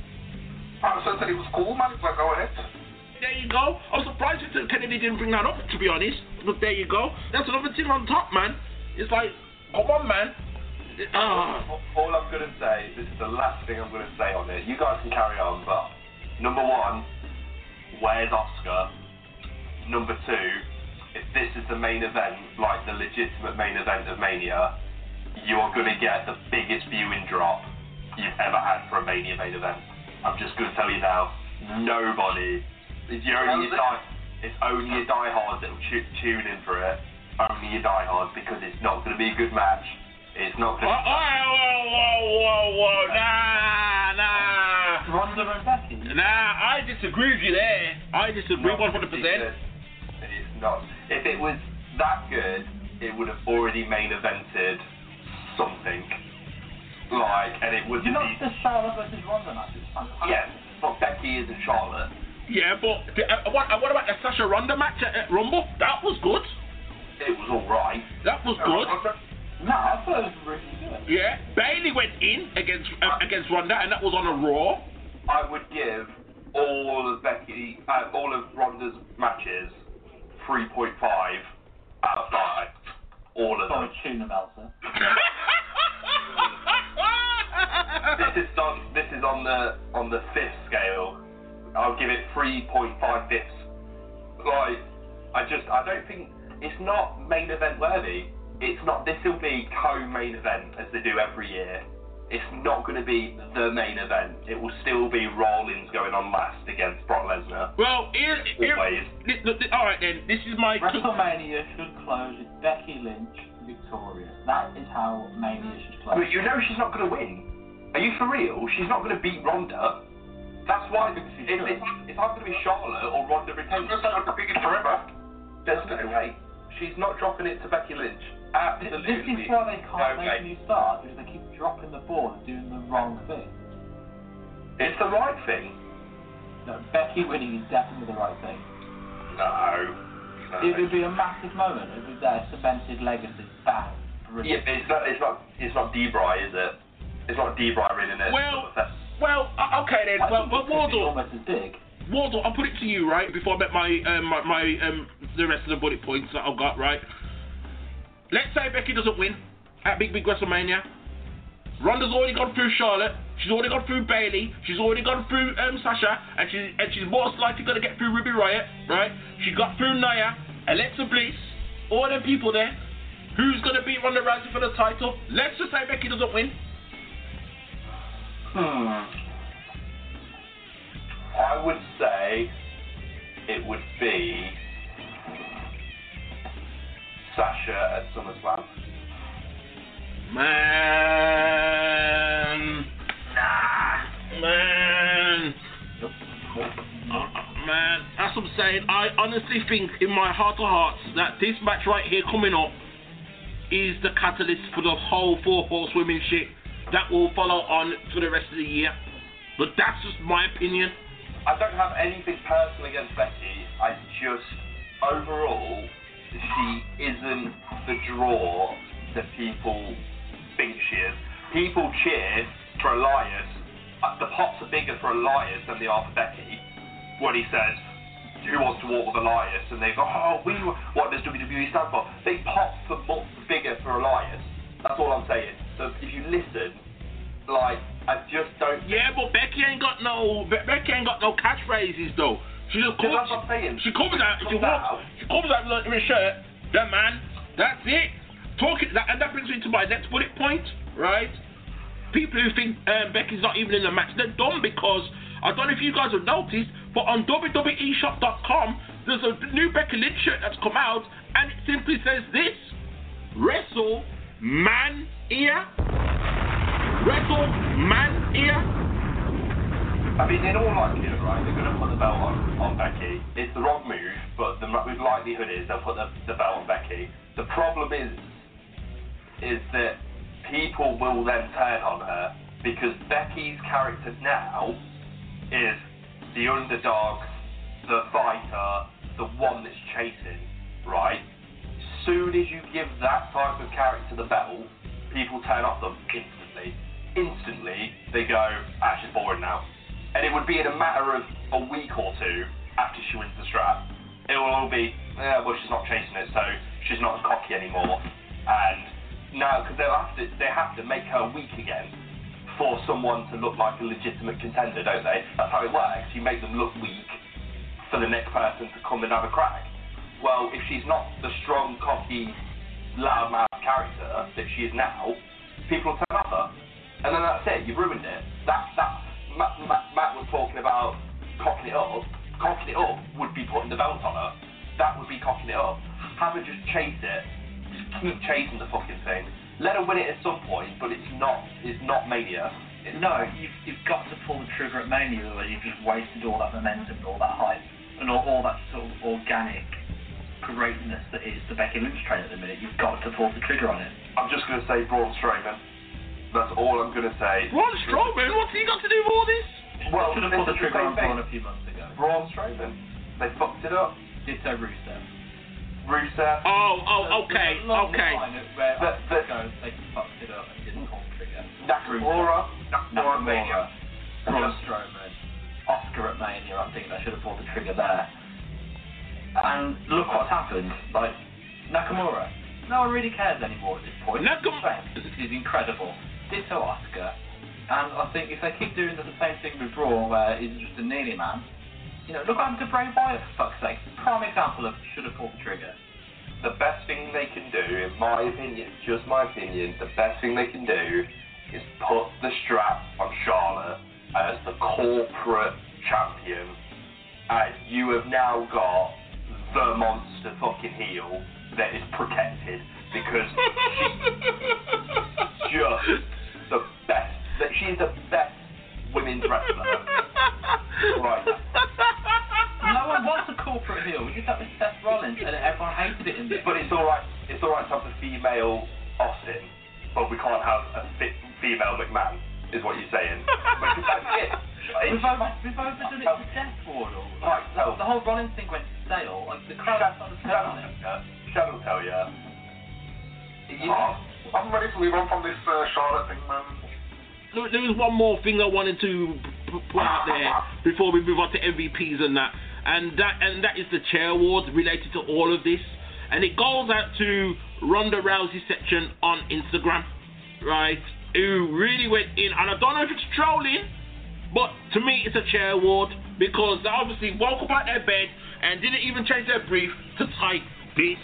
I said it was cool, man. It's like, go ahead. There you go. I was surprised that Kennedy didn't bring that up, to be honest. But there you go. That's another thing on top, man. It's like, come on, man. Uh. All I'm going to say, this is the last thing I'm going to say on it. You guys can carry on, but number one, where's Oscar? Number two, if this is the main event, like the legitimate main event of Mania, you are going to get the biggest viewing drop you've ever had for a Mania main event. I'm just going to tell you now, nobody, it's, only your die, it's only your diehards that will tu- tune in for it, only your diehards, because it's not going to be a good match. It's not going to be... Whoa, whoa, whoa, whoa, whoa, nah, nah. Ronda and Becky? Nah, I disagree with you there. I disagree one hundred percent. It's not. If it was that good, it would have already main evented something. Like, and it would You be... know the Charlotte versus Ronda match is fantastic. Yes, but Becky isn't Charlotte. Yeah, but the, uh, what, uh, what about the Sasha Ronda match at, at Rumble? That was good. It was alright. That was good. No, I thought it was really good. Yeah, Bailey went in against uh, against Ronda, and that was on a Raw. I would give all of Becky, uh, all of Ronda's matches three point five out of five. All of them. Tuna Meltzer. This is on this is on the on the fifth scale. I'll give it three point five fifths. Like, I just I don't think it's not main event worthy. It's not. This will be co-main event as they do every year. It's not going to be the main event. It will still be Rollins going on last against Brock Lesnar. Well, here, here, this, this, all right then. This is my WrestleMania should close with Becky Lynch victorious. That is how Mania should close. But you know she's not going to win. Are you for real? She's not going to beat Ronda. That's why if, if, if I'm going to be Charlotte or Ronda retains, I'm going to beat it forever. There's no way. She's not dropping it to Becky Lynch. Absolutely. This is why they can't no make new stars, because they keep dropping the ball and doing the wrong thing. It's the right thing. No, Becky winning is definitely the right thing. No. no. It would be a massive moment. It would be their cemented legacy. Bang. Yeah, but it's not. It's not. It's not D-Bry, is it? It's not D-Bry winning it. Well, well, uh, okay then. I well, think but Wardle, almost as big. Wardle, I'll put it to you, right? Before I make my um, my, my um the rest of the bullet points that I've got, right? Let's say Becky doesn't win at Big Big WrestleMania. Ronda's already gone through Charlotte. She's already gone through Bailey. She's already gone through um, Sasha, and she's and she's most likely gonna get through Ruby Riott, right? She got through Nia, Alexa Bliss, all them people there. Who's gonna beat Ronda Rousey for the title? Let's just say Becky doesn't win. Hmm. I would say it would be Sasha at SummerSlam. Man. Nah. Man. Uh, man, that's what I'm saying. I honestly think in my heart of hearts that this match right here coming up is the catalyst for the whole four horsewomen shit that will follow on for the rest of the year. But that's just my opinion. I don't have anything personal against Becky. I just, overall, she isn't the draw that people think she is. People cheer for Elias. Uh, the pops are bigger for Elias than they are for Becky. When he says, who wants to walk with Elias? And they go, oh, we what does W W E stand for? They pop for more, bigger for Elias. That's all I'm saying. So if you listen, like, I just don't. Yeah, but Becky ain't got no. Be- Becky ain't got no catchphrases though. She just comes. That's what I'm saying. She comes out. She walks. She comes out in her shirt. That man. That's it. Talking that, and that brings me to my next bullet point, right? People who think um, Becky's not even in the match, they're dumb because I don't know if you guys have noticed, but on W W E shop dot com there's a new Becky Lynch shirt that's come out, and it simply says this: Wrestle Man Ear. Wrestle Man Ear. I mean, in all likelihood, right, they're going to put the belt on, on Becky. It's the wrong move, but the with likelihood is they'll put the, the belt on Becky. The problem is, is that people will then turn on her because Becky's character now is the underdog, the fighter, the one that's chasing, right? Soon as you give that type of character the belt, people turn off them instantly. Instantly, they go, ah, she's boring now. And it would be in a matter of a week or two after she wins the strap. It will all be, eh, well, she's not chasing it, so she's not as cocky anymore. And now, because they'll have to, they have to make her weak again for someone to look like a legitimate contender, don't they? That's how it works. You make them look weak for the next person to come and have a crack. Well, if she's not the strong, cocky, loudmouth character that she is now, people will turn off her. And then that's it, you've ruined it. That, that, Matt, Matt, Matt was talking about cocking it up. Cocking it up would be putting the belt on her. That would be cocking it up. Have her just chase it. Just keep chasing the fucking thing. Let her win it at some point, but it's not, it's not Mania. It's no, you've, you've got to pull the trigger at Mania, otherwise you've just wasted all that momentum and all that hype and all, all that sort of organic greatness that is the Becky Lynch train at the minute. You've got to pull the trigger on it. I'm just going to say Braun Strowman. That's all I'm going to say. Braun Strowman? What's he got to do with all this? Well, should have pulled the trigger on Braun a few months ago. Braun Strowman. They fucked it up. Ditto Rusev. Rusev. Oh, oh, okay, okay. Where The, the, goes, they fucked it up and didn't pull the trigger. Nakamura. Nakamura. Nakamura. Braun Strowman. Oscar at Mania, I think they should have pulled the trigger there. And look what's happened. Like, Nakamura. No one really cares anymore at this point. Nakamura is incredible. Ditto Oscar. And I think if they keep doing the same thing with Braun, where he's just a nearly man, you know, look what happened to Bray Wyatt, for fuck's sake. Prime example of should have pulled the trigger. The best thing they can do, in my opinion, just my opinion, the best thing they can do is put the strap on Charlotte as the corporate champion, and you have now got the monster fucking heel that is protected, because she's just the best, that she's the best women's wrestler. Right. No one wants a corporate heel. We did that with Seth Rollins, and everyone hated it in there. But it's alright, it's alright to have the female Austin, but we can't have a fit female McMahon, is what you're saying. Because that's it. We've, over, we've overdone it with Death Wardle. Right, so, the whole Rollins thing went stale. Like, the crowd started to on it. Shad will tell you. Oh, I'm ready to move on from this uh, Charlotte thing, man. There there was one more thing I wanted to p- put out there before we move on to M V Ps and that, and that and that is the chair awards related to all of this, and it goes out to Ronda Rousey section on Instagram, right? Who really went in, and I don't know if it's trolling, but to me it's a chair award because they obviously woke up out their bed and didn't even change their brief to type this.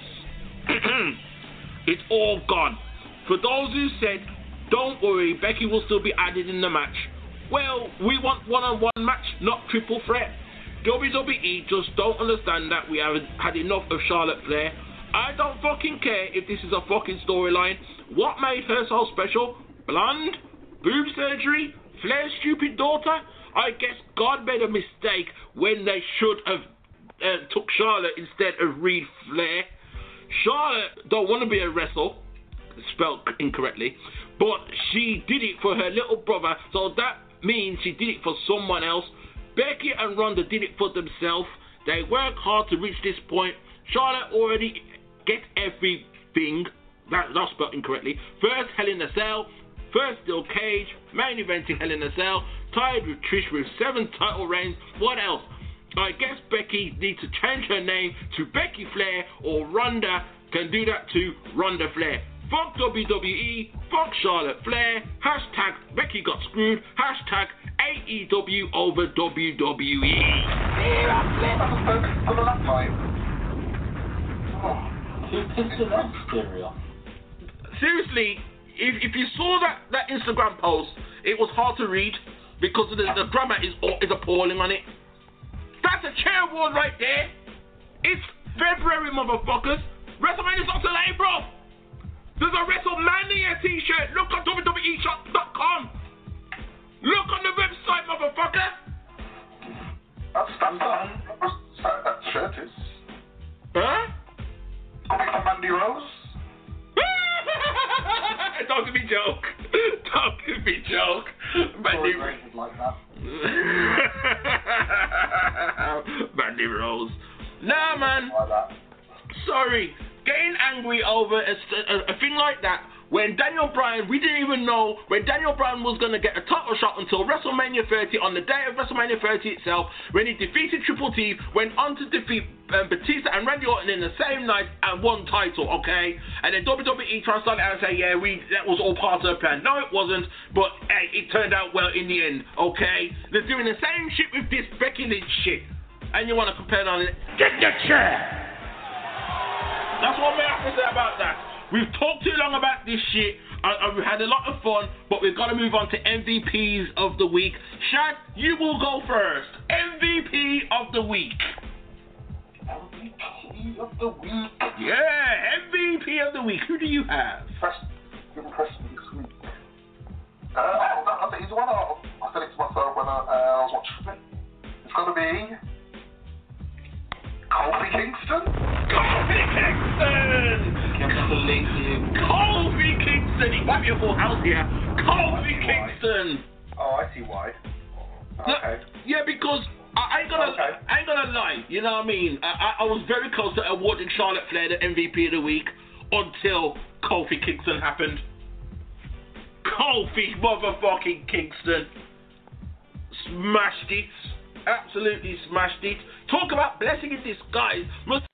It's all gone. For those who said, don't worry, Becky will still be added in the match. Well, we want one-on-one match, not triple threat. W W E just don't understand that we haven't had enough of Charlotte Flair. I don't fucking care if this is a fucking storyline. What made her so special? Blonde? Boob surgery? Flair's stupid daughter? I guess God made a mistake when they should have uh, took Charlotte instead of Reed Flair. Charlotte don't want to be a wrestle, spelled incorrectly, but she did it for her little brother, so that means she did it for someone else. Becky and Ronda did it for themselves. They worked hard to reach this point. Charlotte already gets everything. That, that's spelled incorrectly. First Hell in a Cell, first Steel Cage, main eventing Hell in a Cell, tied with Trish with seven title reigns. What else? I guess Becky needs to change her name to Becky Flair, or Ronda can do that to Ronda Flair. Fuck W W E, fuck Charlotte Flair, hashtag Becky got screwed, hashtag A E W over W W E. Seriously, if, if you saw that, that Instagram post, it was hard to read because of the, the grammar is, is appalling on it. That's a chair award right there. It's February, motherfuckers. WrestleMania's not till April. There's a WrestleMania t-shirt. Look on W W E shop dot com. Look on the website, motherfucker. That's standard. That shirt is. Huh? Coming from Mandy Rose. Don't give me joke. Don't give me joke. Mandy Rose. Like that. Mandy Rose. Nah, man. Sorry. Getting angry over a, a, a thing like that when Daniel Bryan, we didn't even know when Daniel Bryan was going to get a title shot until WrestleMania thirty, on the day of WrestleMania thirty itself, when he defeated Triple T, went on to defeat um, Batista and Randy Orton in the same night and won title, okay? And then W W E tried to start out and say, yeah, we that was all part of the plan. No, it wasn't, but hey, it turned out well in the end, okay? They're doing the same shit with this Becky Lynch shit. And you want to compare it on it? Get the chair! That's what I have to say about that. We've talked too long about this shit. I, I, we've had a lot of fun, but we've got to move on to M V Ps of the week. Shad, you will go first. M V P of the week. M V P of the week. Yeah, M V P of the week. Who do you have? First impression this week. Uh, oh, that's an easy one. I, I said it to myself when I, uh, I was watching it. It's going to be Kofi Kingston. Kofi Kingston! Kofi Kingston! He might be a full house here. Kofi Kingston! Oh, I see why. Okay. No, yeah, because I ain't gonna, Okay. I ain't gonna lie. You know what I mean? I, I, I was very close to awarding Charlotte Flair the M V P of the week until Kofi Kingston happened. Kofi motherfucking Kingston smashed it, absolutely smashed it. Talk about blessing in disguise. Must